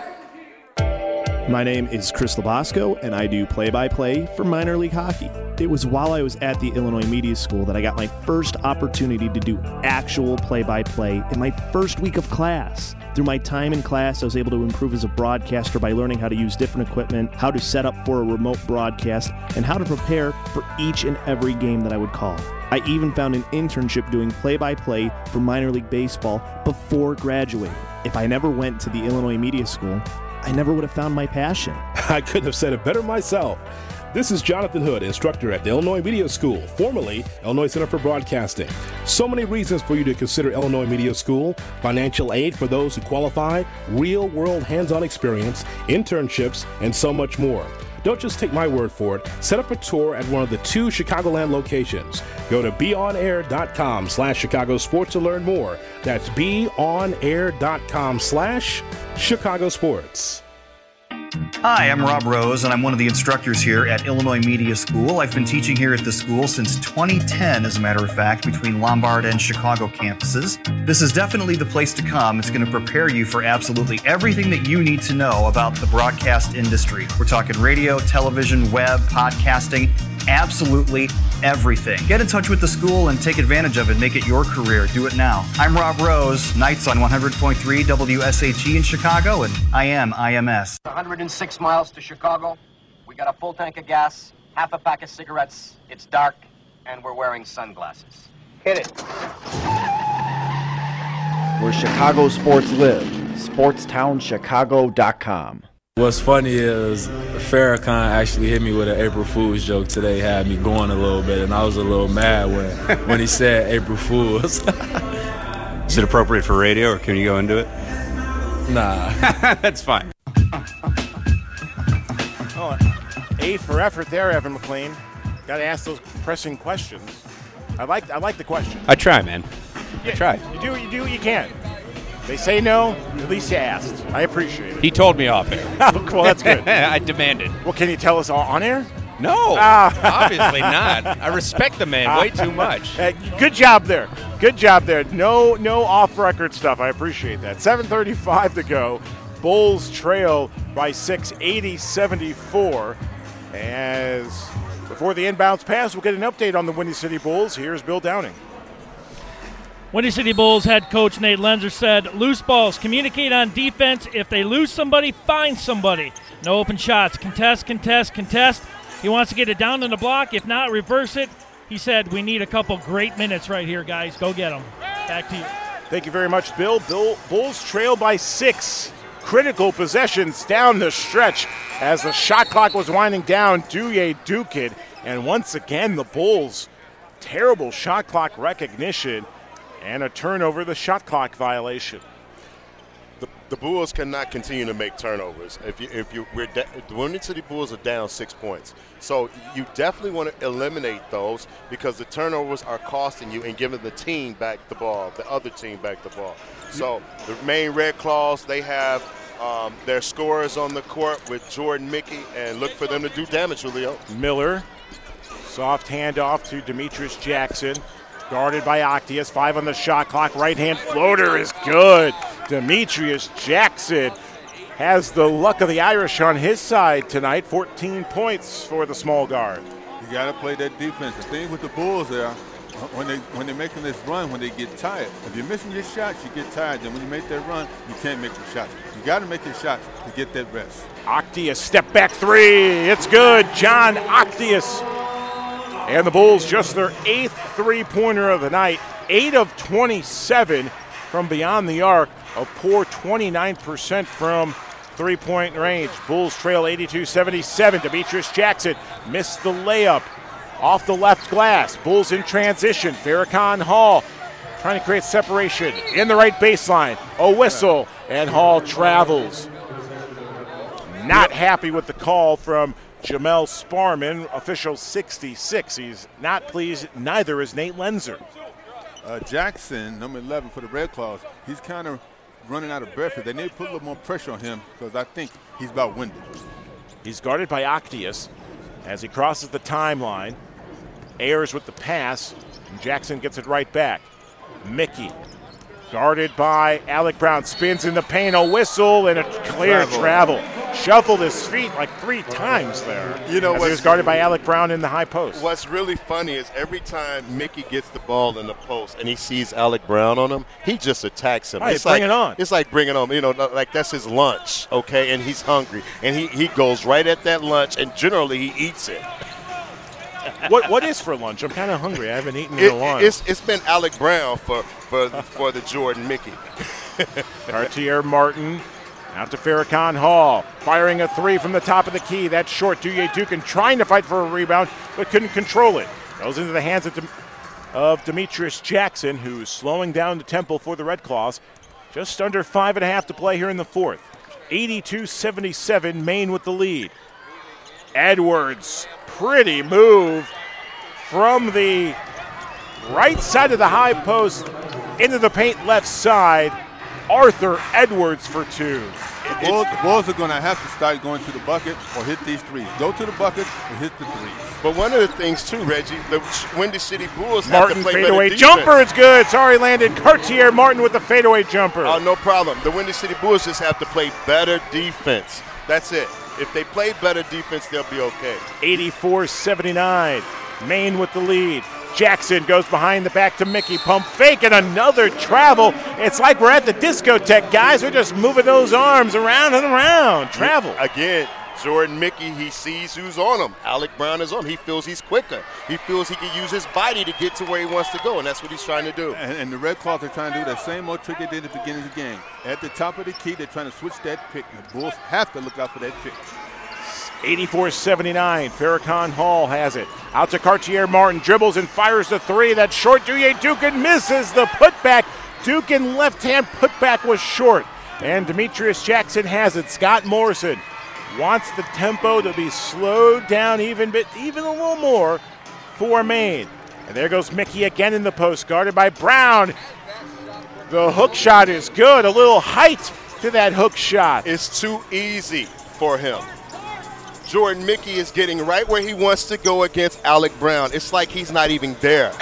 My name is Chris Labasco, and I do play-by-play for minor league hockey. It was while I was at the Illinois Media School that I got my first opportunity to do actual play-by-play in my first week of class. Through my time in class, I was able to improve as a broadcaster by learning how to use different equipment, how to set up for a remote broadcast, and how to prepare for each and every game that I would call. I even found an internship doing play-by-play for minor league baseball before graduating. If I never went to the Illinois Media School, I never would have found my passion. I couldn't have said it better myself. This is Jonathan Hood, instructor at the Illinois Media School, formerly Illinois Center for Broadcasting. So many reasons for you to consider Illinois Media School: financial aid for those who qualify, real-world hands-on experience, internships, and so much more. Don't just take my word for it. Set up a tour at one of the two Chicagoland locations. Go to beonair.com slash Chicago Sports to learn more. That's beonair.com slash Chicago Sports. Hi, I'm Rob Rose, and I'm one of the instructors here at Illinois Media School. I've been teaching here at the school since twenty ten, as a matter of fact, between Lombard and Chicago campuses. This is definitely the place to come. It's going to prepare you for absolutely everything that you need to know about the broadcast industry. We're talking radio, television, web, podcasting, absolutely everything. Get in touch with the school and take advantage of it. Make it your career. Do it now. I'm Rob Rose, nights on one hundred point three W S H E in Chicago, and I am I M S. one hundred six miles to Chicago. We got a full tank of gas, half a pack of cigarettes. It's dark, and we're wearing sunglasses. Hit it. where Chicago sports live. sports town chicago dot com. What's funny is Farrakhan actually hit me with an April Fool's joke today, had me going a little bit, and I was a little mad when, when he said April Fool's. Is it appropriate for radio, or can you go into it? Nah. That's fine. Oh, A for effort there, Evan McLean. Got to ask those pressing questions. I like I like the question. I try, man. Yeah, I try. You do you do what you can. They say no, at least you asked. I appreciate it. He told me off air. Well, that's good. I demanded. Well, can you tell us all on air? No, ah. obviously not. I respect the man way too much. Uh, good job there. Good job there. No, no off-record stuff. I appreciate that. seven thirty-five to go. Bulls trail by six, eighty seventy-four. As before the inbounds pass, we'll get an update on the Windy City Bulls. Here's Bill Downing. Windy City Bulls head coach Nate Lenzer said, loose balls, communicate on defense. If they lose somebody, find somebody. No open shots. Contest, contest, contest. He wants to get it down in the block. If not, reverse it. He said, we need a couple great minutes right here, guys. Go get them. Back to you. Thank you very much, Bill. Bill Bulls trail by six. Critical possessions down the stretch as the shot clock was winding down. Douye Dukin. And once again, the Bulls, terrible shot clock recognition and a turnover, the shot clock violation. The, the Bulls cannot continue to make turnovers. If you, if you, we're de- the Windy City Bulls are down six points, so you definitely want to eliminate those because the turnovers are costing you and giving the team back the ball, the other team back the ball. So the main Red Claws, they have um, their scorers on the court with Jordan Mickey, and look for them to do damage, Julio. Miller, soft handoff to Demetrius Jackson. Guarded by Octius, five on the shot clock. Right-hand floater is good. Demetrius Jackson has the luck of the Irish on his side tonight. fourteen points for the small guard. You got to play that defense. The thing with the Bulls there, when, they, when they're making this run, when they get tired, if you're missing your shots, you get tired. Then when you make that run, you can't make your shots. You got to make your shots to get that rest. Octius, step back three. It's good. John Octius. And the Bulls just their eighth three-pointer of the night, eight of twenty-seven from beyond the arc, a poor twenty-nine percent from three-point range. Bulls trail eighty-two seventy-seven. Demetrius Jackson missed the layup off the left glass. Bulls in transition. Farrakhan Hall trying to create separation in the right baseline. A whistle, and Hall travels. Not happy with the call from Jamel Sparman, official sixty-six. He's not pleased, neither is Nate Lenzer. Uh, Jackson, number eleven for the Red Claws, he's kind of running out of breath. They need to put a little more pressure on him because I think he's about winded. He's guarded by Octius as he crosses the timeline. Ayers with the pass, and Jackson gets it right back. Mickey, guarded by Alec Brown, spins in the paint, a whistle, and a clear travel. travel. Shuffled his feet like three times there. You know, as he was guarded by Alec Brown in the high post. What's really funny is every time Mickey gets the ball in the post and he sees Alec Brown on him, he just attacks him. Right, it's bring like, it on. It's like bring it on. You know, like that's his lunch, okay? And he's hungry, and he, he goes right at that lunch, and generally he eats it. what what is for lunch? I'm kind of hungry. I haven't eaten in it, a while. It's it's been Alec Brown for for for the Jordan Mickey. Cartier Martin out to Farrakhan Hall, firing a three from the top of the key. That's short. Douye Dukin trying to fight for a rebound, but couldn't control it. Goes into the hands of, Dem- of Demetrius Jackson, who's slowing down the tempo for the Red Claws. Just under five and a half to play here in the fourth. eighty-two seventy-seven, Maine with the lead. Edwards, pretty move from the right side of the high post into the paint left side. Arthur Edwards for two. The Bulls, the Bulls are going to have to start going to the bucket or hit these threes. Go to the bucket or hit the threes. But one of the things, too, Reggie, the Windy City Bulls Martin have to play fadeaway better jumper is good. Sorry, landed. Cartier Martin with the fadeaway jumper. Oh, no problem. The Windy City Bulls just have to play better defense. That's it. If they play better defense, they'll be okay. eighty-four seventy-nine. Maine with the lead. Jackson goes behind the back to Mickey. Pump fake and another travel. It's like we're at the discotheque, guys. We're just moving those arms around and around. Travel. Again, Jordan Mickey, he sees who's on him. Alec Brown is on him. He feels he's quicker. He feels he can use his body to get to where he wants to go, and that's what he's trying to do. And, and the Red Claws are trying to do that same old trick they did at the beginning of the game. At the top of the key, they're trying to switch that pick. The Bulls have to look out for that pick. eighty-four seventy-nine, Farrakhan Hall has it. Out to Cartier Martin, dribbles and fires the three. That's short. Douye Dukin misses the putback. Dukin left-hand putback was short. And Demetrius Jackson has it. Scott Morrison wants the tempo to be slowed down even bit, even a little more for Maine. And there goes Mickey again in the post, guarded by Brown. The hook shot is good. A little height to that hook shot. It's too easy for him. Jordan Mickey is getting right where he wants to go against Alec Brown. It's like he's not even there.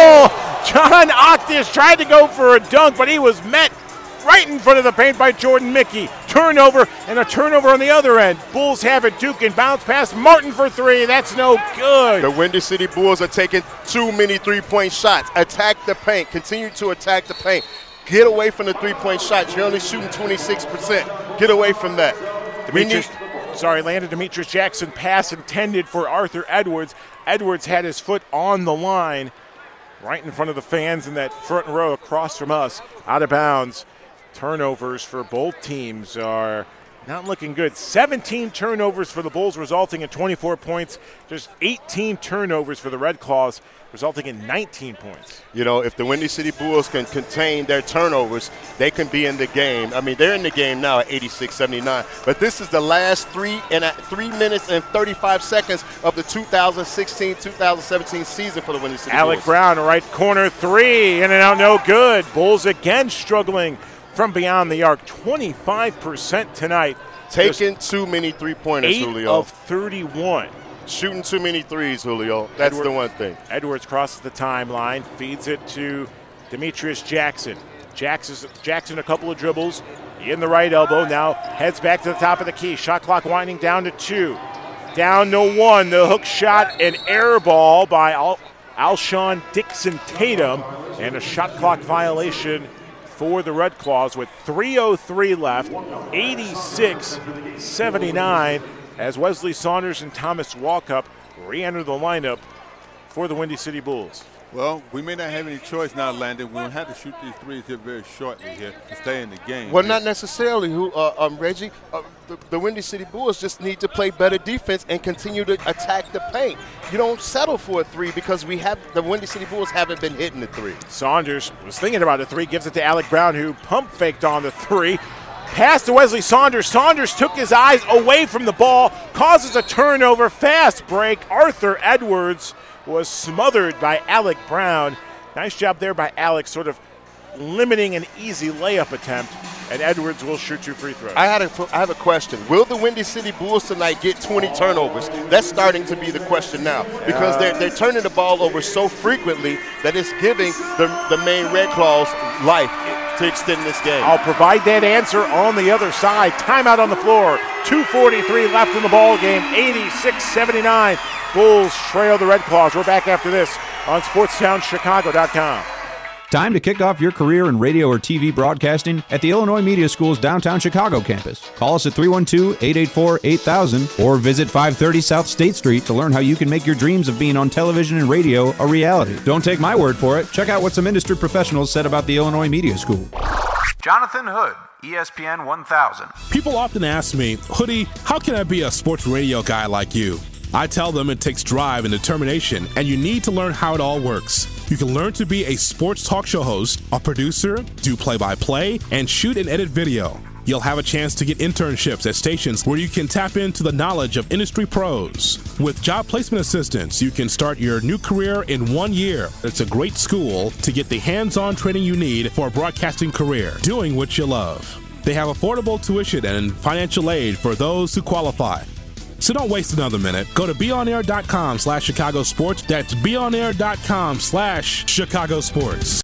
Oh! John Octis tried to go for a dunk, but he was met right in front of the paint by Jordan Mickey. Turnover, and a turnover on the other end. Bulls have it. Dukin bounce past Martin for three. That's no good. The Windy City Bulls are taking too many three-point shots. Attack the paint. Continue to attack the paint. Get away from the three-point shots. You're only shooting twenty-six percent. Get away from that. Demetrius, sorry, landed Demetrius Jackson pass intended for Arthur Edwards. Edwards had his foot on the line right in front of the fans in that front row across from us. Out of bounds. Turnovers for both teams are not looking good. seventeen turnovers for the Bulls, resulting in twenty-four points. Just eighteen turnovers for the Red Claws, resulting in nineteen points. You know, if the Windy City Bulls can contain their turnovers, they can be in the game. I mean, they're in the game now at eighty-six seventy-nine. But this is the last three and at three minutes and thirty-five seconds of the two thousand sixteen two thousand seventeen season for the Windy City Alec Bulls. Brown, right corner three, in and out, no good. Bulls again struggling from beyond the arc, twenty-five percent tonight. Taking Just too many three-pointers, eight Julio. of thirty-one. Shooting too many threes, Julio. That's Edward, the one thing. Edwards crosses the timeline, feeds it to Demetrius Jackson. Jackson, Jackson a couple of dribbles, in the right elbow, now heads back to the top of the key. Shot clock winding down to two. Down to one, the hook shot, an air ball by Al- Alshon Dixon Tatum, and a shot clock violation for the Red Claws with three oh three left, eighty-six seventy-nine, as Wesley Saunders and Thomas Walkup re-enter the lineup for the Windy City Bulls. Well, we may not have any choice now, Landon. We'll have to shoot these threes here very shortly here to stay in the game. Well, not necessarily, who, uh, um, Reggie. Uh, the, the Windy City Bulls just need to play better defense and continue to attack the paint. You don't settle for a three because we have the Windy City Bulls haven't been hitting the three. Saunders was thinking about a three, gives it to Alec Brown, who pump faked on the three. Pass to Wesley Saunders. Saunders took his eyes away from the ball, causes a turnover, fast break. Arthur Edwards was smothered by Alec Brown. Nice job there by Alec, sort of limiting an easy layup attempt, and Edwards will shoot two free throws. I had a, I have a question. Will the Windy City Bulls tonight get twenty turnovers? That's starting to be the question now because they're, they're turning the ball over so frequently that it's giving the, the Maine Red Claws life to extend this game. I'll provide that answer on the other side. Timeout on the floor. two forty-three left in the ball game. eighty-six seventy-nine. Bulls trail the Red Claws. We're back after this on sports town chicago dot com. Time to kick off your career in radio or T V broadcasting at the Illinois Media School's downtown Chicago campus. Call us at three one two, eight eight four, eight thousand or visit five thirty South State Street to learn how you can make your dreams of being on television and radio a reality. Don't take my word for it. Check out what some industry professionals said about the Illinois Media School. Jonathan Hood, E S P N one thousand. People often ask me, Hoodie, how can I be a sports radio guy like you? I tell them it takes drive and determination, and you need to learn how it all works. You can learn to be a sports talk show host, a producer, do play-by-play, and shoot and edit video. You'll have a chance to get internships at stations where you can tap into the knowledge of industry pros. With job placement assistance, you can start your new career in one year. It's a great school to get the hands-on training you need for a broadcasting career, doing what you love. They have affordable tuition and financial aid for those who qualify. So don't waste another minute. Go to beonair.com slash Chicago Sports. That's beonair.com slash Chicago Sports.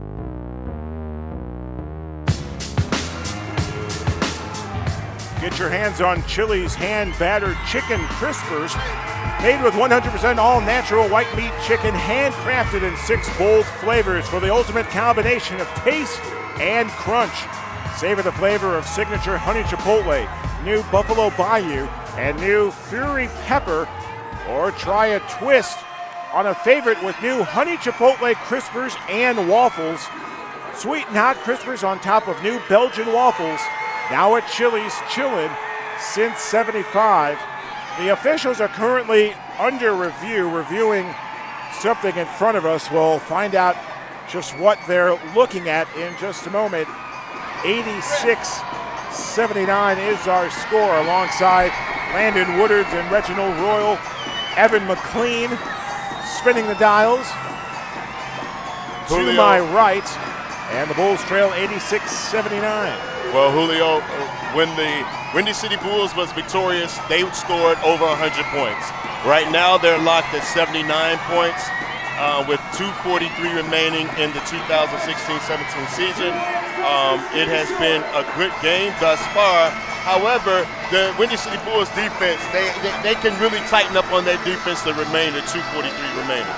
Get your hands on Chili's hand-battered chicken crispers. Made with one hundred percent all-natural white meat chicken, handcrafted in six bold flavors for the ultimate combination of taste and crunch. Savor the flavor of signature honey chipotle, new Buffalo Bayou, and new Fury Pepper, or try a twist on a favorite with new Honey Chipotle Crispers and Waffles. Sweet and hot Crispers on top of new Belgian waffles. Now at Chili's, chillin' since seventy-five. The officials are currently under review, reviewing something in front of us. We'll find out just what they're looking at in just a moment. eighty-six seventy-nine is our score, alongside Landon Woodards and Reginald Royal. Evan McLean spinning the dials. Julio. To my right, and the Bulls trail eighty-six seventy-nine. Well, Julio, when the Windy City Bulls was victorious, they scored over one hundred points. Right now, they're locked at seventy-nine points uh, with two forty-three remaining in the two thousand sixteen seventeen season. Um, it has been a good game thus far. However, the Windy City Bulls defense, they, they, they can really tighten up on their defense to remain the two forty-three remaining.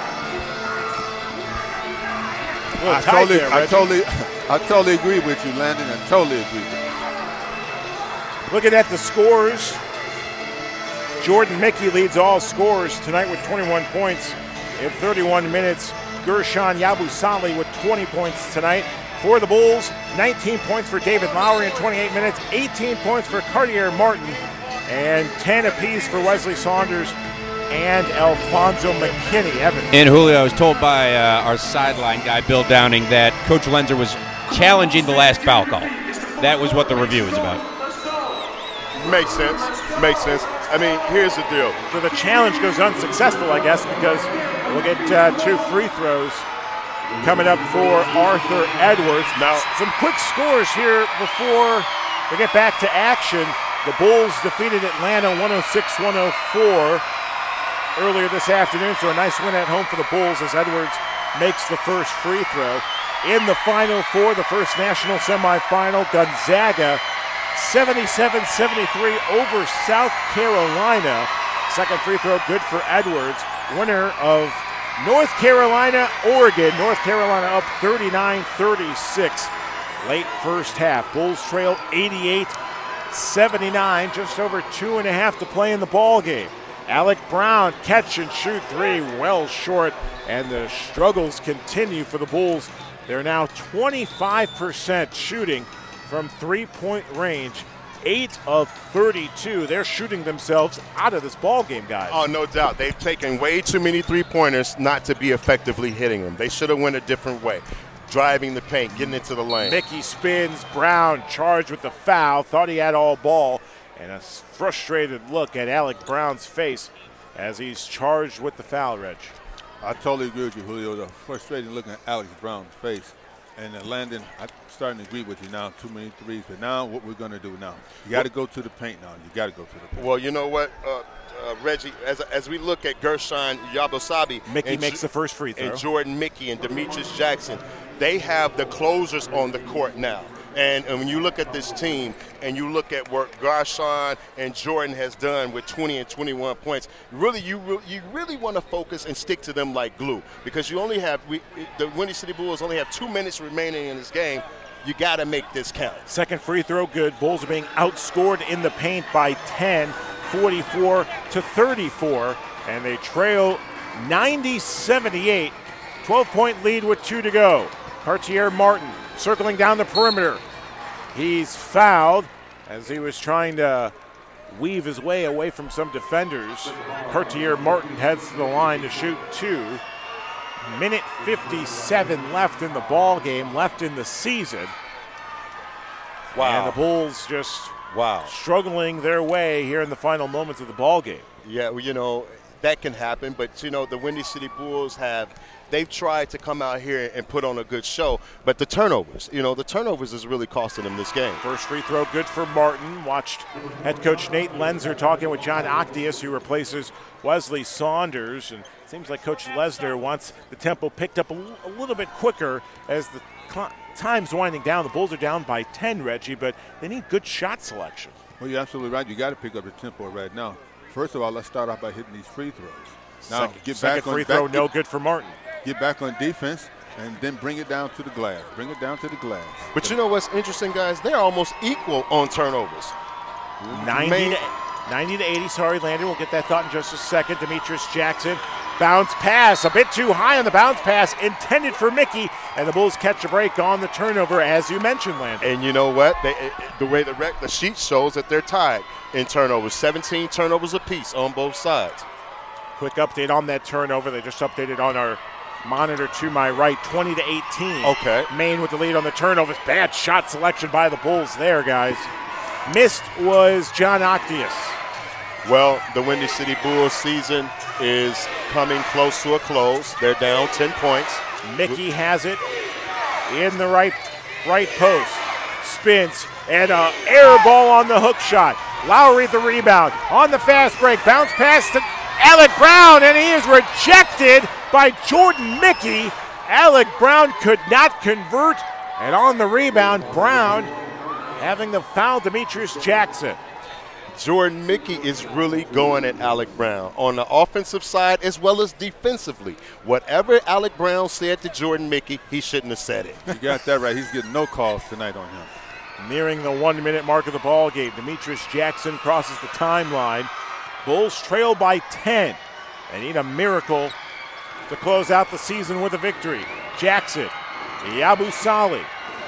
I totally, there, I totally, I totally agree with you, Landon. I totally agree with you. Looking at the scores, Jordan Mickey leads all scorers tonight with twenty-one points in thirty-one minutes. Gershon Yabusele with twenty points tonight. For the Bulls, nineteen points for David Lowry in twenty-eight minutes, eighteen points for Cartier Martin, and ten apiece for Wesley Saunders and Alfonso McKinney. Evan. And Julio, I was told by uh, our sideline guy, Bill Downing, that Coach Lenzer was challenging the last foul call. That was what the review was about. Makes sense. Makes sense. I mean, here's the deal. So the challenge goes unsuccessful, I guess, because we'll get uh, two free throws coming up for Arthur Edwards. Now, some quick scores here before we get back to action. The Bulls defeated Atlanta one oh six one oh four earlier this afternoon, so a nice win at home for the Bulls as Edwards makes the first free throw. In the Final Four, the first national semifinal, Gonzaga seventy-seven seventy-three over South Carolina. Second free throw good for Edwards. Winner of North Carolina, Oregon. North Carolina up thirty-nine thirty-six. Late first half. Bulls trail eighty-eight seventy-nine. Just over two and a half to play in the ball game. Alec Brown, catch and shoot three, well short, and the struggles continue for the Bulls. They're now twenty-five percent shooting from three-point range, eight of thirty-two. They're shooting themselves out of this ball game, guys. Oh, no doubt. They've taken way too many three-pointers not to be effectively hitting them. They should have went a different way. Driving the paint, getting into the lane. Mickey spins, Brown charged with the foul, thought he had all ball, and a frustrated look at Alec Brown's face as he's charged with the foul, Reg. I totally agree with you, Julio. The frustrating look at Alex Brown's face. And uh, Landon, I'm starting to agree with you now. Too many threes. But now what we're going to do now, you got to go to the paint now. You got to go to the paint. Well, you know what, uh, uh, Reggie, as as we look at Gershon Yabusele. Mickey makes J- the first free throw. And Jordan Mickey and Demetrius Jackson, they have the closers on the court now. And, and when you look at this team and you look at what Gershon and Jordan has done with twenty and twenty-one points, really you re- you really want to focus and stick to them like glue, because you only have we, the Windy City Bulls only have two minutes remaining in this game. You got to make this count. Second free throw good. Bulls are being outscored in the paint by ten, forty-four to thirty-four, and they trail ninety seventy-eight. twelve-point lead with two to go. Cartier Martin circling down the perimeter. He's fouled as he was trying to weave his way away from some defenders. Cartier Martin heads to the line to shoot two. Minute fifty-seven left in the ball game, left in the season. Wow. And the Bulls just wow struggling their way here in the final moments of the ball game. Yeah, well, you know, that can happen, but, you know, the Windy City Bulls have – they've tried to come out here and put on a good show, but the turnovers, you know, the turnovers is really costing them this game. First free throw good for Martin. Watched head coach Nate Lenzer talking with John Octius, who replaces Wesley Saunders. And it seems like Coach Lesnar wants the tempo picked up a, l- a little bit quicker as the cl- time's winding down. The Bulls are down by ten, Reggie, but they need good shot selection. Well, you're absolutely right. You got to pick up the tempo right now. First of all, let's start off by hitting these free throws. Now, second, get second back on free back, throw, no get, good for Martin. Get back on defense, and then bring it down to the glass. Bring it down to the glass. But you know what's interesting, guys? They're almost equal on turnovers. ninety, ninety to eighty, sorry, Landon. We'll get that thought in just a second. Demetrius Jackson, bounce pass, a bit too high on the bounce pass, intended for Mickey, and the Bulls catch a break on the turnover, as you mentioned, Landon. And you know what? They, the way the, rec, the sheet shows that they're tied in turnovers, seventeen turnovers apiece on both sides. Quick update on that turnover. They just updated on our monitor to my right, twenty to eighteen. Okay. Maine with the lead on the turnovers. Bad shot selection by the Bulls there, guys. Missed was John Octius. Well, the Windy City Bulls season is coming close to a close. They're down ten points. Mickey has it in the right right post. Spins and an air ball on the hook shot. Lowry the rebound on the fast break. Bounce pass to Alec Brown, and he is rejected by Jordan Mickey. Alec Brown could not convert, and on the rebound, Brown having the foul, Demetrius Jackson. Jordan Mickey is really going at Alec Brown on the offensive side as well as defensively. Whatever Alec Brown said to Jordan Mickey, he shouldn't have said it. You got that right. He's getting no calls tonight on him. Nearing the one-minute mark of the ball game, Demetrius Jackson crosses the timeline. Bulls trail by ten. They need a miracle to close out the season with a victory. Jackson, Yabusele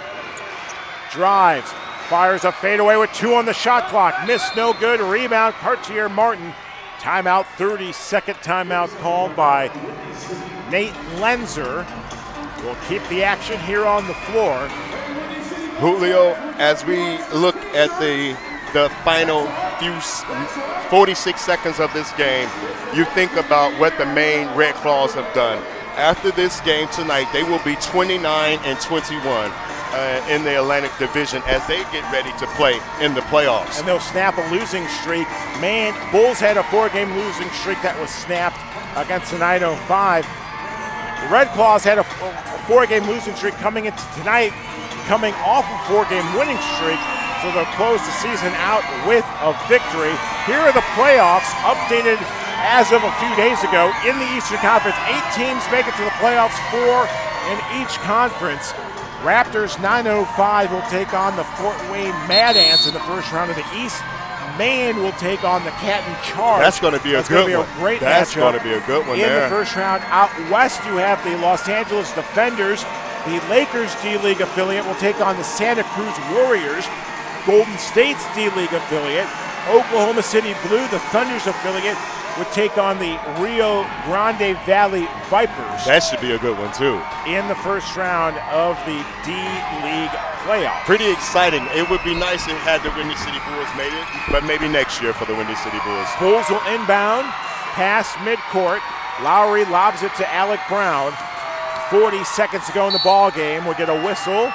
drives, fires a fadeaway with two on the shot clock. Missed, no good. Rebound, Cartier Martin. Timeout, thirty-second timeout called by Nate Lenzer. We'll keep the action here on the floor. Julio, as we look at the the final few forty-six seconds of this game, you think about what the Maine Red Claws have done. After this game tonight, they will be twenty-nine and twenty-one uh, in the Atlantic Division as they get ready to play in the playoffs. And they'll snap a losing streak. Man, Bulls had a four-game losing streak that was snapped against the nine oh five. The Red Claws had a, a four-game losing streak coming into tonight, coming off a four-game winning streak. So they'll close the season out with a victory. Here are the playoffs, updated as of a few days ago. In the Eastern Conference, eight teams make it to the playoffs, four in each conference. Raptors nine oh five will take on the Fort Wayne Mad Ants in the first round of the East. Maine will take on the Canton Charge. That's going to be a That's good be one. A great That's matchup. going to be a good one in there. the first round. Out west, you have the Los Angeles Defenders. The Lakers D-League affiliate will take on the Santa Cruz Warriors. Golden State's D-League affiliate, Oklahoma City Blue, the Thunder's affiliate, would take on the Rio Grande Valley Vipers. That should be a good one, too. In the first round of the D-League playoffs. Pretty exciting. It would be nice if had the Windy City Bulls made it, but maybe next year for the Windy City Bulls. Bulls will inbound, pass midcourt. Lowry lobs it to Alec Brown. forty seconds to go in the ball game. We'll get a whistle.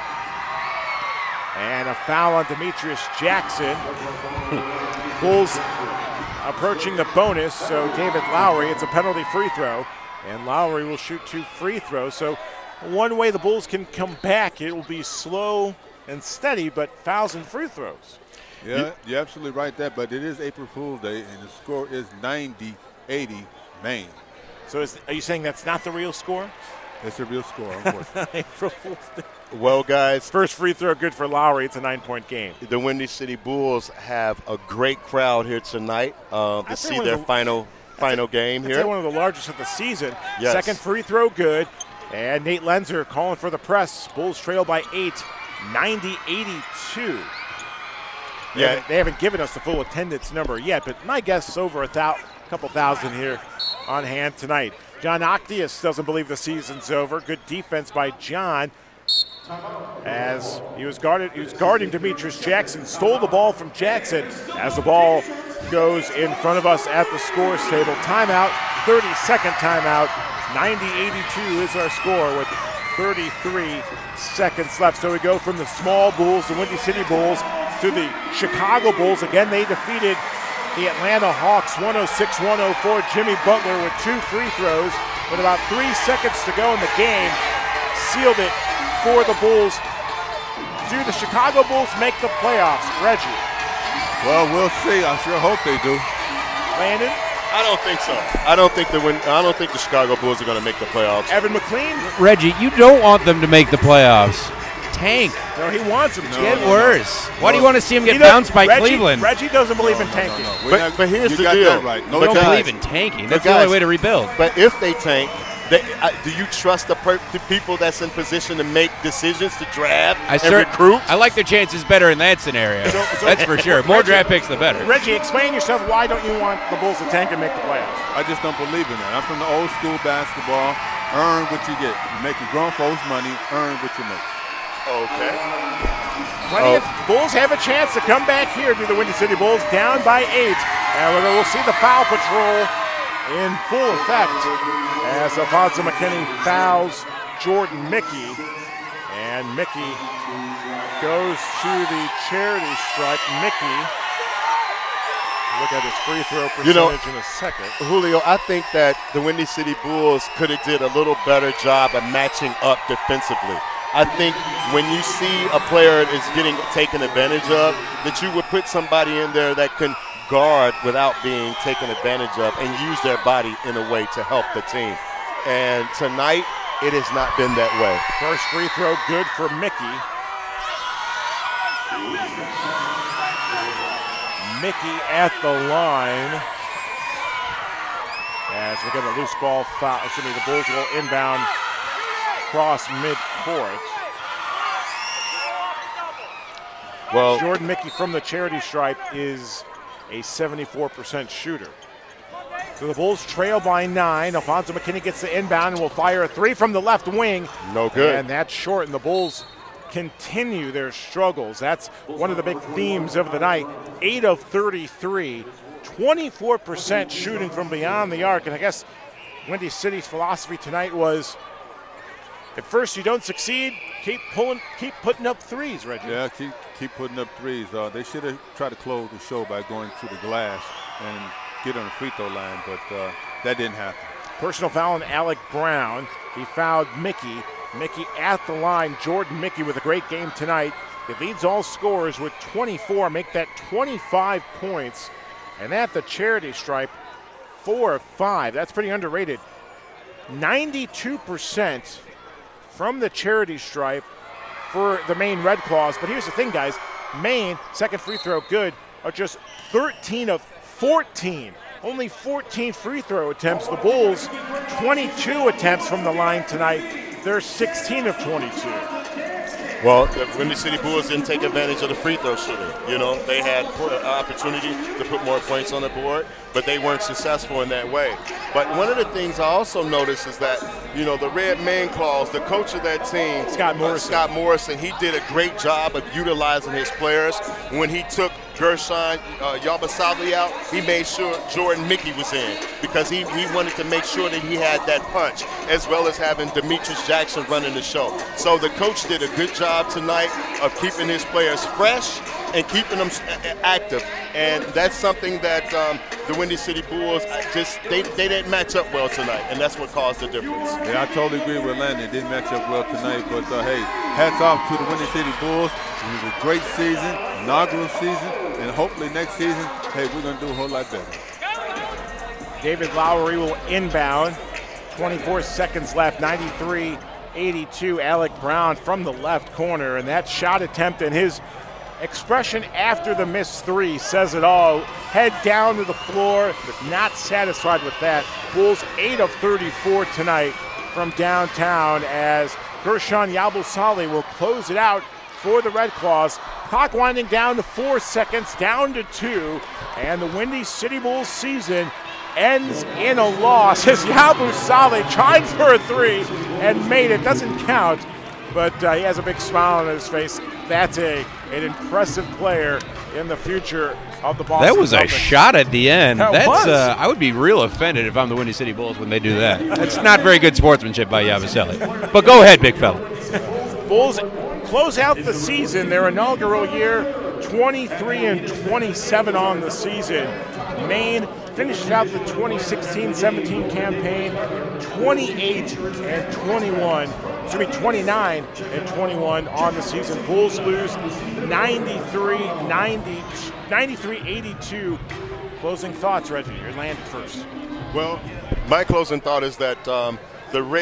And a foul on Demetrius Jackson. Bulls approaching the bonus, so David Lowry, it's a penalty free throw, and Lowry will shoot two free throws. So one way the Bulls can come back, it will be slow and steady, but fouls and free throws. Yeah, you're absolutely right there, but it is April Fool's Day, and the score is ninety eighty Maine. So is, are you saying that's not the real score? That's the real score, unfortunately. April Fool's Day. Well, guys. First free throw good for Lowry. It's a nine-point game. The Windy City Bulls have a great crowd here tonight uh, to see their the, final final a, game here. That's one of the largest of the season. Yes. Second free throw good. And Nate Lenzer calling for the press. Bulls trail by eight, ninety eighty-two. They, yeah. haven't, they haven't given us the full attendance number yet, but my guess is over a thou- couple thousand here on hand tonight. John Octius doesn't believe the season's over. Good defense by John. As he was guarded, he was guarding Demetrius Jackson, stole the ball from Jackson as the ball goes in front of us at the scores table. Timeout, thirty-second timeout. ninety eighty-two is our score with thirty-three seconds left. So we go from the small Bulls, the Windy City Bulls, to the Chicago Bulls. Again, they defeated the Atlanta Hawks one oh six one oh four. Jimmy Butler with two free throws with about three seconds to go in the game. Sealed it for the Bulls. Do the Chicago Bulls make the playoffs, Reggie? Well, we'll see. I sure hope they do. Landon? I don't think so. I don't think the win- I don't think the Chicago Bulls are going to make the playoffs. Evan McLean? Reggie, you don't want them to make the playoffs. tank. No, he wants him to. Get worse. Why do you want to see him get He does- bounced by Reggie- Cleveland? Reggie doesn't believe in tanking. But, but here's you the got deal. that right. No, We don't Because- believe in tanking. That's but the only guys, way to rebuild. But if they tank, they, uh, do you trust the, per- the people that's in position to make decisions to draft I and cert- recruit? I like their chances better in that scenario. So- so- That's for sure. More Reggie- draft picks, the better. Reggie, explain yourself. Why don't you want the Bulls to tank and make the playoffs? I just don't believe in that. I'm from the old school basketball. Earn what you get. You're making grown folks money. Earn what you make. Okay. Plenty Oh. of Bulls have a chance to come back here to the Windy City Bulls, down by eight. And we're- we'll see the foul patrol in full effect as Alfonso McKinney fouls Jordan Mickey. And Mickey goes to the charity stripe. Mickey, look at his free throw percentage You know, in a second. Julio, I think that the Windy City Bulls could have did a little better job of matching up defensively. I think when you see a player is getting taken advantage of, that you would put somebody in there that can guard without being taken advantage of and use their body in a way to help the team. And tonight, it has not been that way. First free throw good for Mickey. Mickey at the line. As we get a loose ball foul, excuse me, the Bulls will inbound cross midcourt. Well, Jordan Mickey from the charity stripe is a seventy-four percent shooter. So the Bulls trail by nine. Alfonso McKinney gets the inbound and will fire a three from the left wing. No good. And that's short, and the Bulls continue their struggles. That's one of the big themes of the night. eight of thirty-three, twenty-four percent shooting from beyond the arc. And I guess Windy City's philosophy tonight was, at first you don't succeed, keep pulling, keep putting up threes, Reggie. Yeah, keep keep putting up threes. Uh, they should have tried to close the show by going to the glass and get on the free throw line, but uh, that didn't happen. Personal foul on Alec Brown. He fouled Mickey. Mickey at the line. Jordan Mickey with a great game tonight. He leads all scorers with twenty-four, make that twenty-five points. And at the charity stripe, four of five. That's pretty underrated. ninety-two percent from the charity stripe for the Maine Red Claws. But here's the thing, guys. Maine, second free throw good, are just thirteen of fourteen. Only fourteen free throw attempts. The Bulls, twenty-two attempts from the line tonight. They're sixteen of twenty-two. Well, the Windy City Bulls didn't take advantage of the free throw shooting. You know, they had an opportunity to put more points on the board, but they weren't successful in that way. But one of the things I also noticed is that, you know, the Red Man Claws, the coach of that team, Scott Morrison. Uh, Scott Morrison, he did a great job of utilizing his players. When he took Gershon uh, Yabusele out, he made sure Jordan Mickey was in because he, he wanted to make sure that he had that punch, as well as having Demetrius Jackson running the show. So the coach did a good job tonight of keeping his players fresh and keeping them active. And that's something that um, the Windy City Bulls just, they, they didn't match up well tonight, and that's what caused the difference. Yeah, I totally agree with Landon. It didn't match up well tonight, but uh, hey, hats off to the Windy City Bulls. It was a great season, inaugural season, and hopefully next season, hey, we're going to do a whole lot better. David Lowery will inbound. twenty-four seconds left, ninety-three eighty-two. Alec Brown from the left corner, and that shot attempt and his expression after the missed three says it all. Head down to the floor, not satisfied with that. Bulls eight of thirty-four tonight from downtown as Gershon Yabusele will close it out for the Red Claws. Clock winding down to four seconds, down to two, and the Windy City Bulls season ends in a loss as Yabusele tried for a three and made it. Doesn't count, but uh, he has a big smile on his face. That's a an impressive player in the future of the Boston That was a Celtics. shot at the end. That That's was. Uh, I would be real offended if I'm the Windy City Bulls when they do that. That's not very good sportsmanship by Yabusele. But go ahead, big fella. Bulls close out the season, their inaugural year, twenty-three and twenty-seven on the season. Maine finished out the twenty sixteen seventeen campaign twenty-eight and twenty-one. Excuse me, twenty-nine and twenty-one on the season. Bulls lose ninety-three ninety, ninety-three eighty-two. Closing thoughts, Reggie. You're landed first. Well, my closing thought is that um, the Red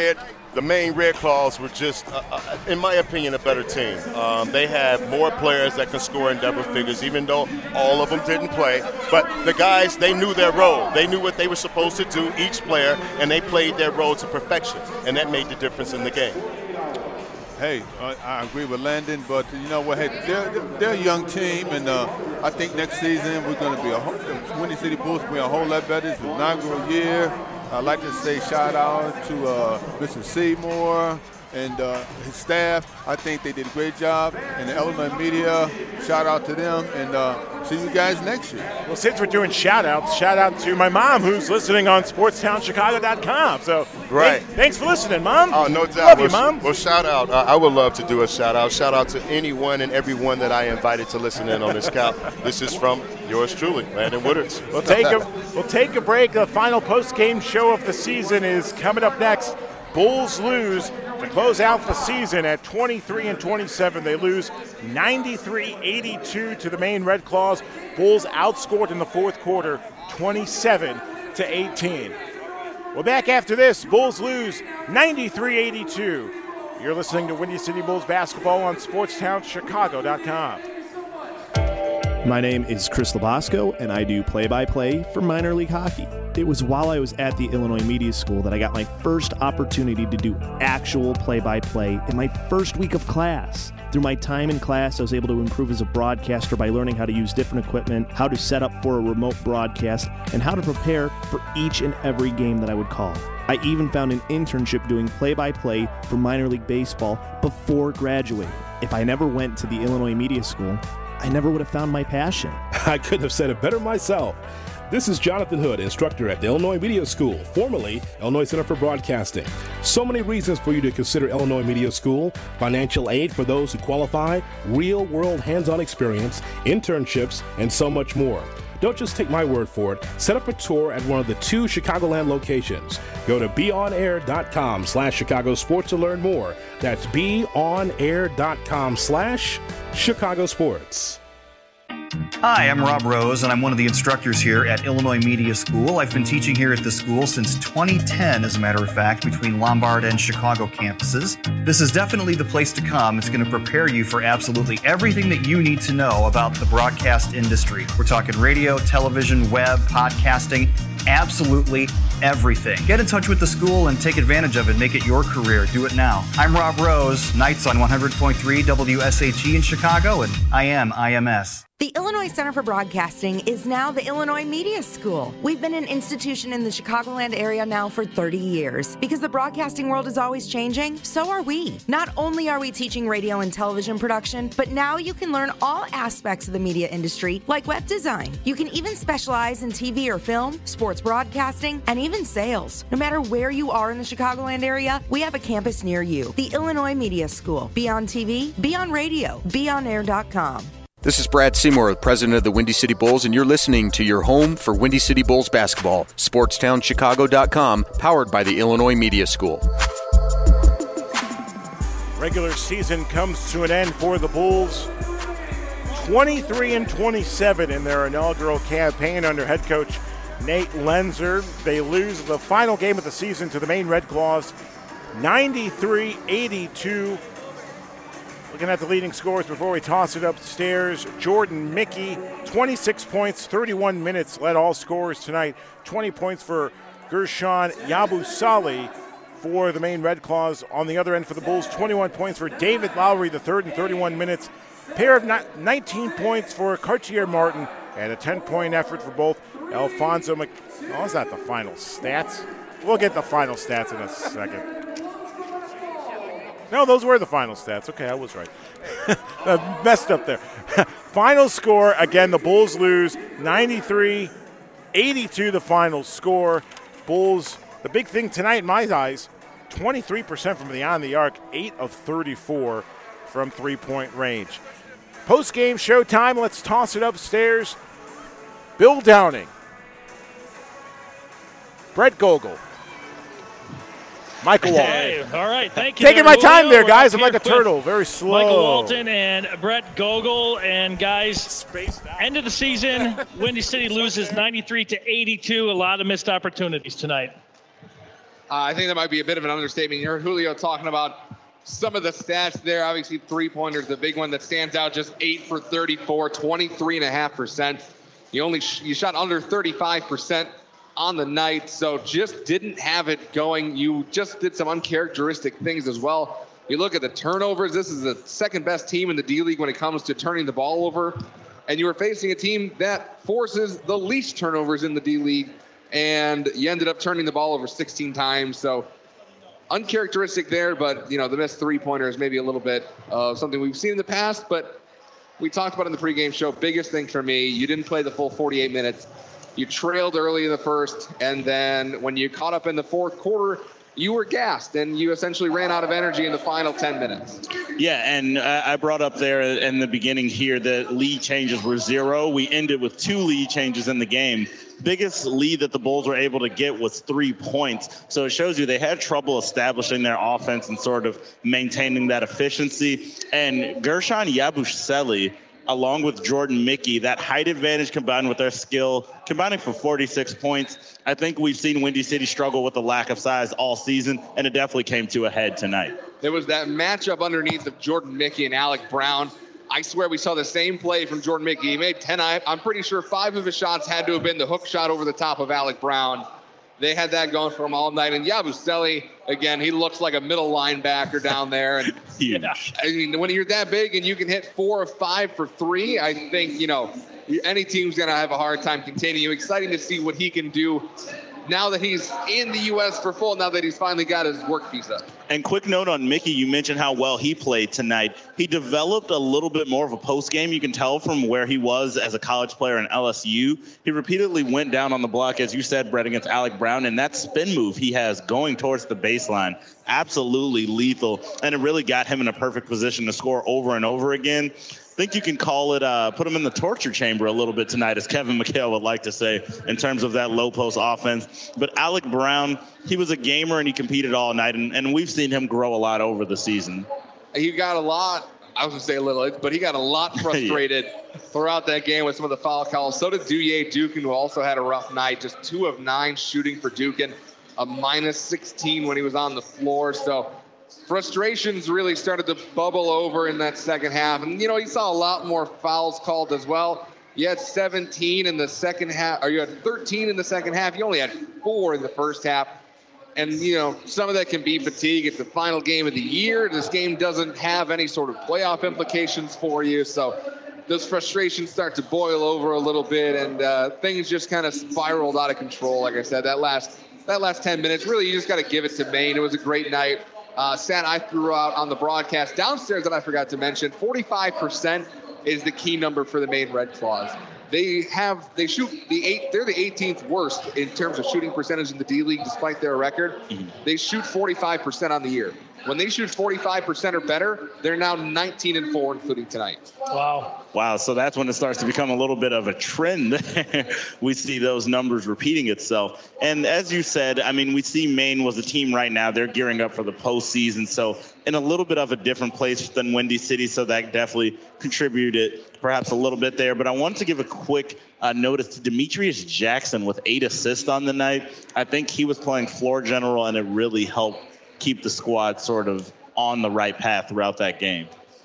the Maine Red Claws were just, uh, uh, in my opinion, a better team. Um, they had more players that could score in double figures, even though all of them didn't play. But the guys, they knew their role. They knew what they were supposed to do, each player, and they played their role to perfection, and that made the difference in the game. Hey, uh, I agree with Landon, but you know what? Hey, they're, they're a young team, and uh, I think next season we're going to be a whole, the Windy City Bulls will be a whole lot better. It's an inaugural year. I'd like to say shout out to uh, Mister Seymour and uh, his staff. I think they did a great job. And the Illinois media, shout out to them. And uh, see you guys next year. Well, since we're doing shout outs, shout out to my mom who's listening on sports town chicago dot com. So, right. Hey, thanks for listening, Mom. Oh, no doubt. Love well, you, Mom. Well, shout out. Uh, I would love to do a shout out. Shout out to anyone and everyone that I invited to listen in on this count. This is from yours truly, Landon Woodards. We'll take a we'll take a break. The final post-game show of the season is coming up next. Bulls lose to close out the season at twenty-three and twenty-seven. They lose ninety-three eighty-two to the Maine Red Claws. Bulls outscored in the fourth quarter twenty-seven to eighteen. Well, back after this, Bulls lose ninety-three eighty-two. You're listening to Windy City Bulls basketball on sports town chicago dot com. My name is Chris Labasco, and I do play-by-play for minor league hockey. It was while I was at the Illinois Media School that I got my first opportunity to do actual play-by-play in my first week of class. Through my time in class, I was able to improve as a broadcaster by learning how to use different equipment, how to set up for a remote broadcast, and how to prepare for each and every game that I would call. I even found an internship doing play-by-play for minor league baseball before graduating. If I never went to the Illinois Media School, I never would have found my passion. I couldn't have said it better myself. This is Jonathan Hood, instructor at the Illinois Media School, formerly Illinois Center for Broadcasting. So many reasons for you to consider Illinois Media School: financial aid for those who qualify, real-world hands-on experience, internships, and so much more. Don't just take my word for it. Set up a tour at one of the two Chicagoland locations. Go to beonair.com slash Chicago Sports to learn more. That's beonair.com slash Chicago Sports. Hi, I'm Rob Rose, and I'm one of the instructors here at Illinois Media School. I've been teaching here at the school since twenty ten, as a matter of fact, between Lombard and Chicago campuses. This is definitely the place to come. It's going to prepare you for absolutely everything that you need to know about the broadcast industry. We're talking radio, television, web, podcasting, absolutely everything. Get in touch with the school and take advantage of it. Make it your career. Do it now. I'm Rob Rose, nights on one hundred point three W S H E in Chicago, and I am I M S. The Illinois Center for Broadcasting is now the Illinois Media School. We've been an institution in the Chicagoland area now for thirty years. Because the broadcasting world is always changing, so are we. Not only are we teaching radio and television production, but now you can learn all aspects of the media industry, like web design. You can even specialize in T V or film, sports broadcasting, and even sales. No matter where you are in the Chicagoland area, we have a campus near you. The Illinois Media School. Be on T V, be on radio, be on air dot com. This is Brad Seymour, president of the Windy City Bulls, and you're listening to your home for Windy City Bulls basketball, sports town chicago dot com, powered by the Illinois Media School. Regular season comes to an end for the Bulls. twenty-three and twenty-seven in their inaugural campaign under head coach Nate Lenzer. They lose the final game of the season to the Maine Red Claws, ninety-three eighty-two. Looking at the leading scores before we toss it upstairs, Jordan Mickey, twenty-six points, thirty-one minutes, led all scorers tonight. twenty points for Gershon Yabusele for the Maine Red Claws. On the other end for the Bulls, twenty-one points for David Lowry, the third in thirty-one minutes. Pair of nineteen points for Cartier Martin, and a ten-point effort for both Alfonso Mc... Oh, that's not the final stats. We'll get the final stats in a second. No, those were the final stats. Okay, I was right. I messed up there. Final score, again, the Bulls lose ninety-three eighty-two, the final score. Bulls, the big thing tonight in my eyes, twenty-three percent from beyond the arc, eight of thirty-four from three-point range. Post-game showtime, let's toss it upstairs. Bill Downing, Brett Gogol, Michael Walton. Hey, all right, thank you. Taking there, my time Julio. there, guys. We're I'm like a up here turtle, with very slow. Michael Walton and Brett Gogol. And, guys, end of the season, Windy City loses ninety-three to eighty-two. A lot of missed opportunities tonight. I think that might be a bit of an understatement. You heard Julio talking about some of the stats there. Obviously, three-pointers, the big one that stands out, just eight for thirty-four, twenty-three point five percent. You only sh- you shot under thirty-five percent on the night, so just didn't have it going. You just did some uncharacteristic things as well. You look at the turnovers. This is the second-best team in the D-League when it comes to turning the ball over. And you were facing a team that forces the least turnovers in the D-League, and you ended up turning the ball over sixteen times. So uncharacteristic there, but, you know, the missed three-pointer is maybe a little bit of something we've seen in the past, but we talked about it in the pregame show. Biggest thing for me, you didn't play the full forty-eight minutes. You trailed early in the first, and then when you caught up in the fourth quarter, you were gassed, and you essentially ran out of energy in the final ten minutes. Yeah, and I brought up there in the beginning here that lead changes were zero. We ended with two lead changes in the game. Biggest lead that the Bulls were able to get was three points. So it shows you they had trouble establishing their offense and sort of maintaining that efficiency. And Gershon Yabusele, along with Jordan Mickey, that height advantage combined with their skill, combining for forty-six points. I think we've seen Windy City struggle with the lack of size all season, and it definitely came to a head tonight. There was that matchup underneath of Jordan Mickey and Alec Brown. I swear we saw the same play from Jordan Mickey. He made ten. I'm pretty sure five of his shots had to have been the hook shot over the top of Alec Brown. They had that going for him all night. And Yabusele, again, he looks like a middle linebacker down there. And yeah. I mean, when you're that big and you can hit four or five for three, I think, you know, any team's going to have a hard time containing you. Exciting to see what he can do now that he's in the U S for full, now that he's finally got his work visa. And quick note on Mickey, you mentioned how well he played tonight. He developed a little bit more of a post game. You can tell from where he was as a college player in L S U. He repeatedly went down on the block, as you said, Brett, against Alec Brown, and that spin move he has going towards the baseline, absolutely lethal. And it really got him in a perfect position to score over and over again. I think you can call it, uh, put him in the torture chamber a little bit tonight, as Kevin McHale would like to say, in terms of that low post offense. But Alec Brown, he was a gamer and he competed all night, and, and we've seen him grow a lot over the season. He got a lot, I was going to say a little, but he got a lot frustrated yeah. throughout that game with some of the foul calls. So did Duye Dukin, who also had a rough night, just two of nine shooting for Dukin, a minus sixteen when he was on the floor. So frustrations really started to bubble over in that second half. And, you know, you saw a lot more fouls called as well. You had seventeen in the second half, or you had thirteen in the second half. You only had four in the first half. And, you know, some of that can be fatigue. It's the final game of the year. This game doesn't have any sort of playoff implications for you. So those frustrations start to boil over a little bit, and uh, things just kind of spiraled out of control. Like I said, that last that last ten minutes, really, you just got to give it to Maine. It was a great night. Uh, stat I threw out on the broadcast downstairs that I forgot to mention, forty-five percent is the key number for the Maine Red Claws. They have, they shoot the eight, they're the eighteenth worst in terms of shooting percentage in the D-League despite their record. Mm-hmm. They shoot forty-five percent on the year. When they shoot forty-five percent or better, they're now nineteen and four, including tonight. Wow. Wow, so that's when it starts to become a little bit of a trend. We see those numbers repeating itself. And as you said, I mean, we see Maine was a team right now. They're gearing up for the postseason, so in a little bit of a different place than Windy City, so that definitely contributed perhaps a little bit there. But I wanted to give a quick uh, notice to Demetrius Jackson with eight assists on the night. I think he was playing floor general, and it really helped keep the squad sort of on the right path throughout that game.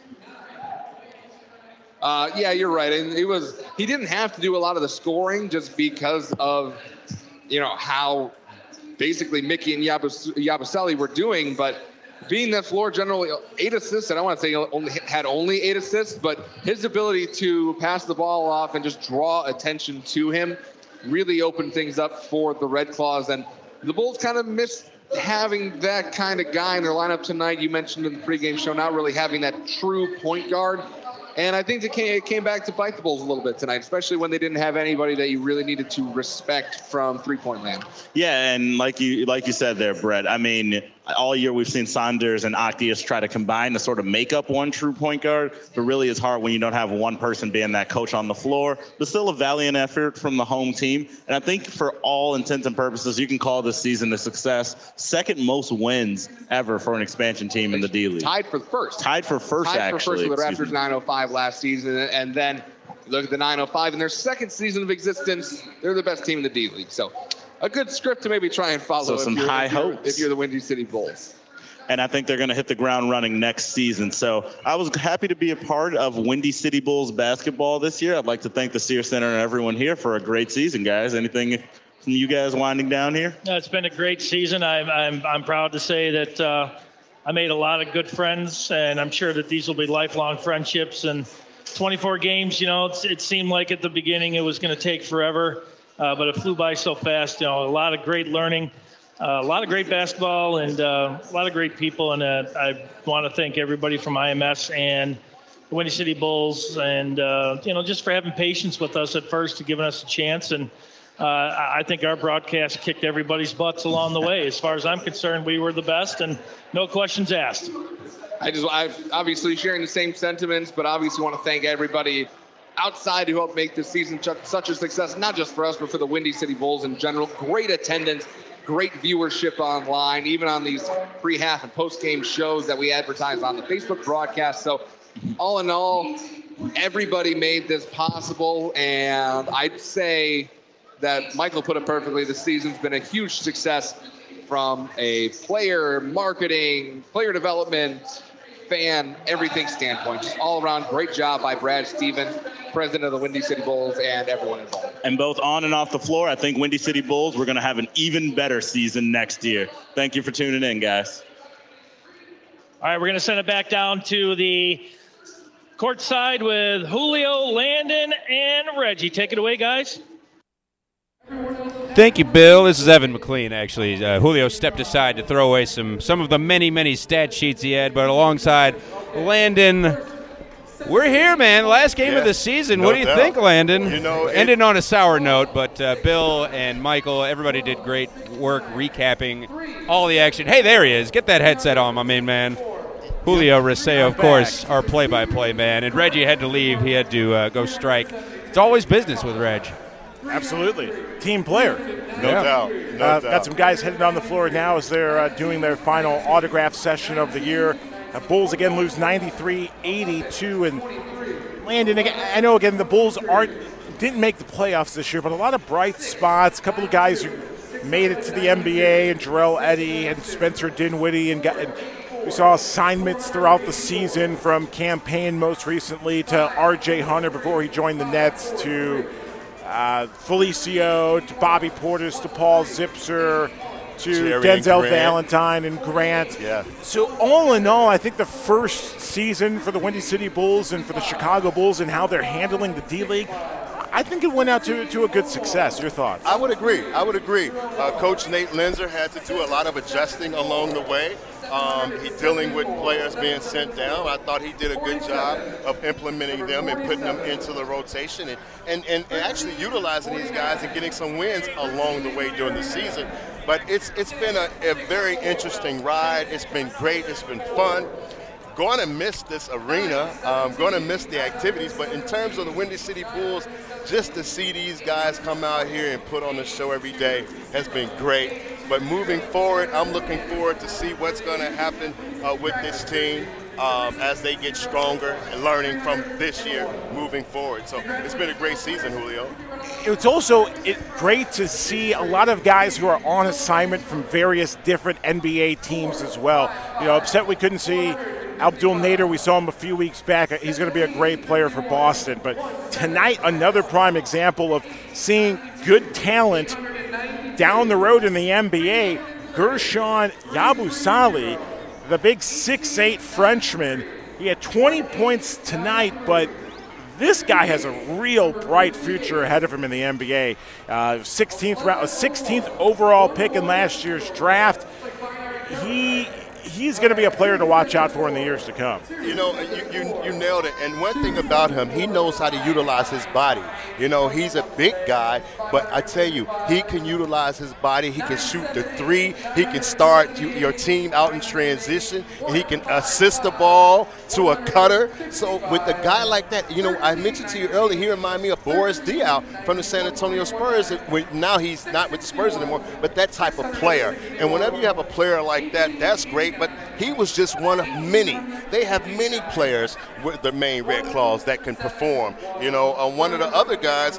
Uh, yeah, you're right. And it was, he didn't have to do a lot of the scoring just because of, you know, how basically Mickey and Yabus, Yabusele were doing. But being that floor generally eight assists, and I want to say he only had only eight assists, but his ability to pass the ball off and just draw attention to him really opened things up for the Red Claws. And the Bulls kind of missed having that kind of guy in their lineup tonight. You mentioned in the pregame show not really having that true point guard. And I think it came, it came back to bite the Bulls a little bit tonight, especially when they didn't have anybody that you really needed to respect from three-point land. Yeah, and like you like you said there, Brett, I mean, all year we've seen Saunders and Octius try to combine to sort of make up one true point guard, but really it's hard when you don't have one person being that coach on the floor. But still a valiant effort from the home team. And I think for all intents and purposes, you can call this season a success. Second most wins ever for an expansion team in the D-League. Tied for first. Tied for first, Tied actually. Tied for first with the Raptors nine oh five last season. And then you look at the nine oh five in their second season of existence, they're the best team in the D-League. So a good script to maybe try and follow. So if some you're, high if you're, hopes. if you're the Windy City Bulls. And I think they're going to hit the ground running next season. So I was happy to be a part of Windy City Bulls basketball this year. I'd like to thank the Sears Center and everyone here for a great season, guys. Anything from you guys winding down here? No, it's been a great season. I'm I'm, I'm proud to say that uh, I made a lot of good friends, and I'm sure that these will be lifelong friendships. And twenty-four games, you know, it's, it seemed like at the beginning it was going to take forever, uh, but it flew by so fast. You know, a lot of great learning. Uh, a lot of great basketball and uh, a lot of great people, and uh, I want to thank everybody from I M S and the Windy City Bulls, and uh, you know, just for having patience with us at first, to giving us a chance. And uh, I think our broadcast kicked everybody's butts along the way. As far as I'm concerned, we were the best, and no questions asked. I just, I've obviously sharing the same sentiments, but obviously want to thank everybody outside who helped make this season such a success, not just for us, but for the Windy City Bulls in general. Great attendance. Great viewership online, even on these pre-half and post-game shows that we advertise on the Facebook broadcast. So all in all, everybody made this possible, and I'd say that Michael put it perfectly. The season's been a huge success from a player, marketing, player development, fan, everything standpoint. Just all around, great job by Brad Stevens, president of the Windy City Bulls, and everyone involved. And both on and off the floor, I think Windy City Bulls, we're going to have an even better season next year. Thank you for tuning in, guys. All right, we're going to send it back down to the court side with Julio, Landon, and Reggie. Take it away, guys. Thank you, Bill. This is Evan McLean, actually. Uh, Julio stepped aside to throw away some, some of the many, many stat sheets he had, but alongside Landon, we're here, man. Last game yeah, of the season. No what do you doubt. think, Landon? You know, it, Ended on a sour note, but uh, Bill and Michael, everybody did great work recapping all the action. Hey, there he is. Get that headset on, my main man. Julio Riceo, of course, our play-by-play man. And Reggie had to leave. He had to uh, go strike. It's always business with Reg. Absolutely. Team player. No yeah. doubt. No uh, doubt. Got some guys headed on the floor now as they're uh, doing their final autograph session of the year. Uh, Bulls again lose ninety-three eighty-two. And Landon, I know again the Bulls aren't didn't make the playoffs this year, but a lot of bright spots. A couple of guys who made it to the N B A, and Jarrell Eddy and Spencer Dinwiddie, and, got, and we saw assignments throughout the season from Campaign most recently to R J Hunter before he joined the Nets to uh, Felicio to Bobby Portis to Paul Zipser to Jerry Denzel and Valentine and Grant. Yeah. So all in all, I think the first season for the Windy City Bulls and for the Chicago Bulls and how they're handling the D-League, I think it went out to, to a good success. Your thoughts? I would agree. I would agree. Uh, Coach Nate Lenzer had to do a lot of adjusting along the way. Um, he's dealing with players being sent down. I thought he did a good job of implementing them and putting them into the rotation and, and, and, and actually utilizing these guys and getting some wins along the way during the season. But it's it's been a, a very interesting ride. It's been great. It's been fun. Going to miss this arena. Um, going to miss the activities. But in terms of the Windy City Bulls, just to see these guys come out here and put on the show every day has been great. But moving forward, I'm looking forward to see what's going to happen uh, with this team um, as they get stronger and learning from this year moving forward. So it's been a great season, Julio. It's also it, great to see a lot of guys who are on assignment from various different N B A teams as well. You know, upset we couldn't see Abdul Nader. We saw him a few weeks back. He's going to be a great player for Boston. But tonight, another prime example of seeing good talent down the road in the N B A. Gershon Yabusele, the big six eight Frenchman. He had twenty points tonight, but this guy has a real bright future ahead of him in the N B A. Uh, sixteenth round, a sixteenth overall pick in last year's draft. He he's going to be a player to watch out for in the years to come. You know, you, you, you nailed it. And one thing about him, he knows how to utilize his body. You know, he's a big guy, but I tell you, he can utilize his body. He can shoot the three. He can start you, your team out in transition. And he can assist the ball to a cutter. So with a guy like that, you know, I mentioned to you earlier, he reminded me of Boris Diaw from the San Antonio Spurs. Now he's not with the Spurs anymore, but that type of player. And whenever you have a player like that, that's great. But he was just one of many. They have many players with the Maine Red Claws that can perform. You know, uh, one of the other guys, as we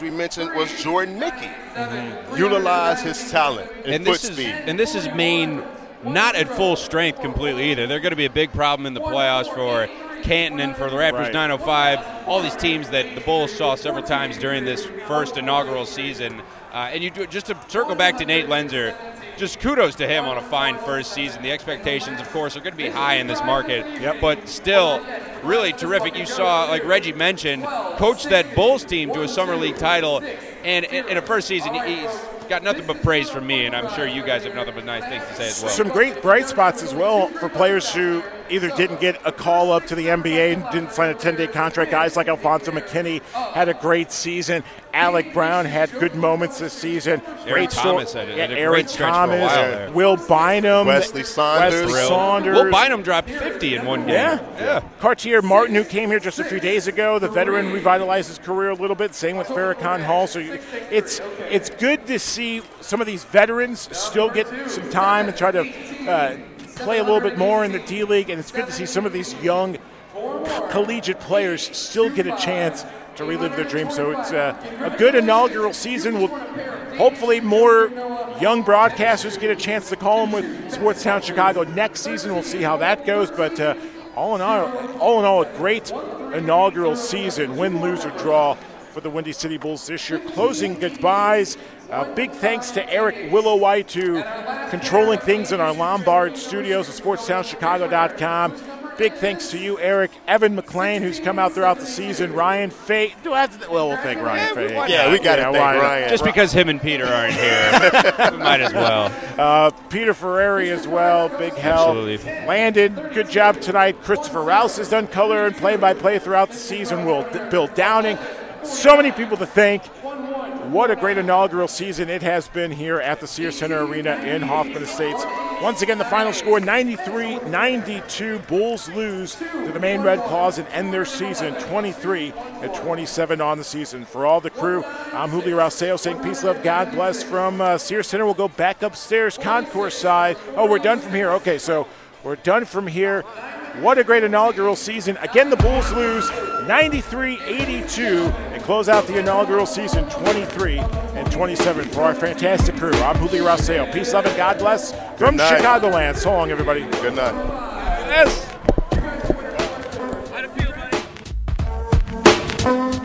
we mentioned, was Jordan Mickey. Mm-hmm. Utilize his talent and, and foot this speed. Is, and this is Maine not at full strength completely either. They're going to be a big problem in the playoffs for Canton and for the Raptors right. nine oh five, all these teams that the Bulls saw several times during this first inaugural season. Uh, and you do, just to circle back to Nate Lenzer, just kudos to him on a fine first season. The expectations, of course, are going to be high in this market, yep. but still really terrific. You saw, like Reggie mentioned, coach that Bulls team to a Summer League title, and in, in a first season, he's got nothing but praise from me, and I'm sure you guys have nothing but nice things to say as well. Some great bright spots as well for players who either didn't get a call up to the N B A and didn't sign a ten-day contract. Guys like Alfonso McKinney had a great season. Alec Brown had good moments this season. Aaron great Thomas story. had, yeah, had a Aaron great stretch Thomas, for a while there. Will Bynum, Wesley Saunders. Wesley Saunders. Will Bynum dropped fifty in one game. Yeah. yeah. Cartier Martin, who came here just a few days ago, the veteran, revitalized his career a little bit. Same with Farrakhan Hall. So it's it's good to see some of these veterans still get some time and try to uh, play a little bit more in the D League, and it's good to see some of these young collegiate players still get a chance to relive their dreams. So it's uh, a good inaugural season. We'll hopefully more young broadcasters get a chance to call them with Sportstown Chicago next season. We'll see how that goes, but uh, all in all, all in all, a great inaugural season, win, lose, or draw for the Windy City Bulls this year. Closing goodbyes. Uh, big thanks to Eric Willowite, who controlling things in our Lombard studios at sportstown chicago dot com. Big thanks to you, Eric. Evan McLean, who's come out throughout the season. Ryan Fay. Do I have to? Well, we'll thank Ryan Fay. Yeah, we got to yeah, thank Ryan. Ryan. Just because him and Peter aren't here, we might as well. Uh, Peter Ferrari as well, big help. Absolutely. Landon, good job tonight. Christopher Rouse has done color and play-by-play throughout the season. Will Bill Downing. So many people to thank. What a great inaugural season it has been here at the Sears Center Arena in Hoffman Estates. Once again, the final score, ninety-three ninety-two. Bulls lose to the Maine Red Claws and end their season twenty-three and twenty-seven on the season. For all the crew, I'm Julio Rouseo saying peace, love, God bless from uh, Sears Center. We'll go back upstairs, concourse side. Oh, we're done from here. Okay, so we're done from here. What a great inaugural season. Again, the Bulls lose ninety-three eighty-two and close out the inaugural season twenty-three and twenty-seven. For our fantastic crew, I'm Julio Rouseo. Peace, love, and God bless from Chicagoland. So long, everybody. Good night. Yes.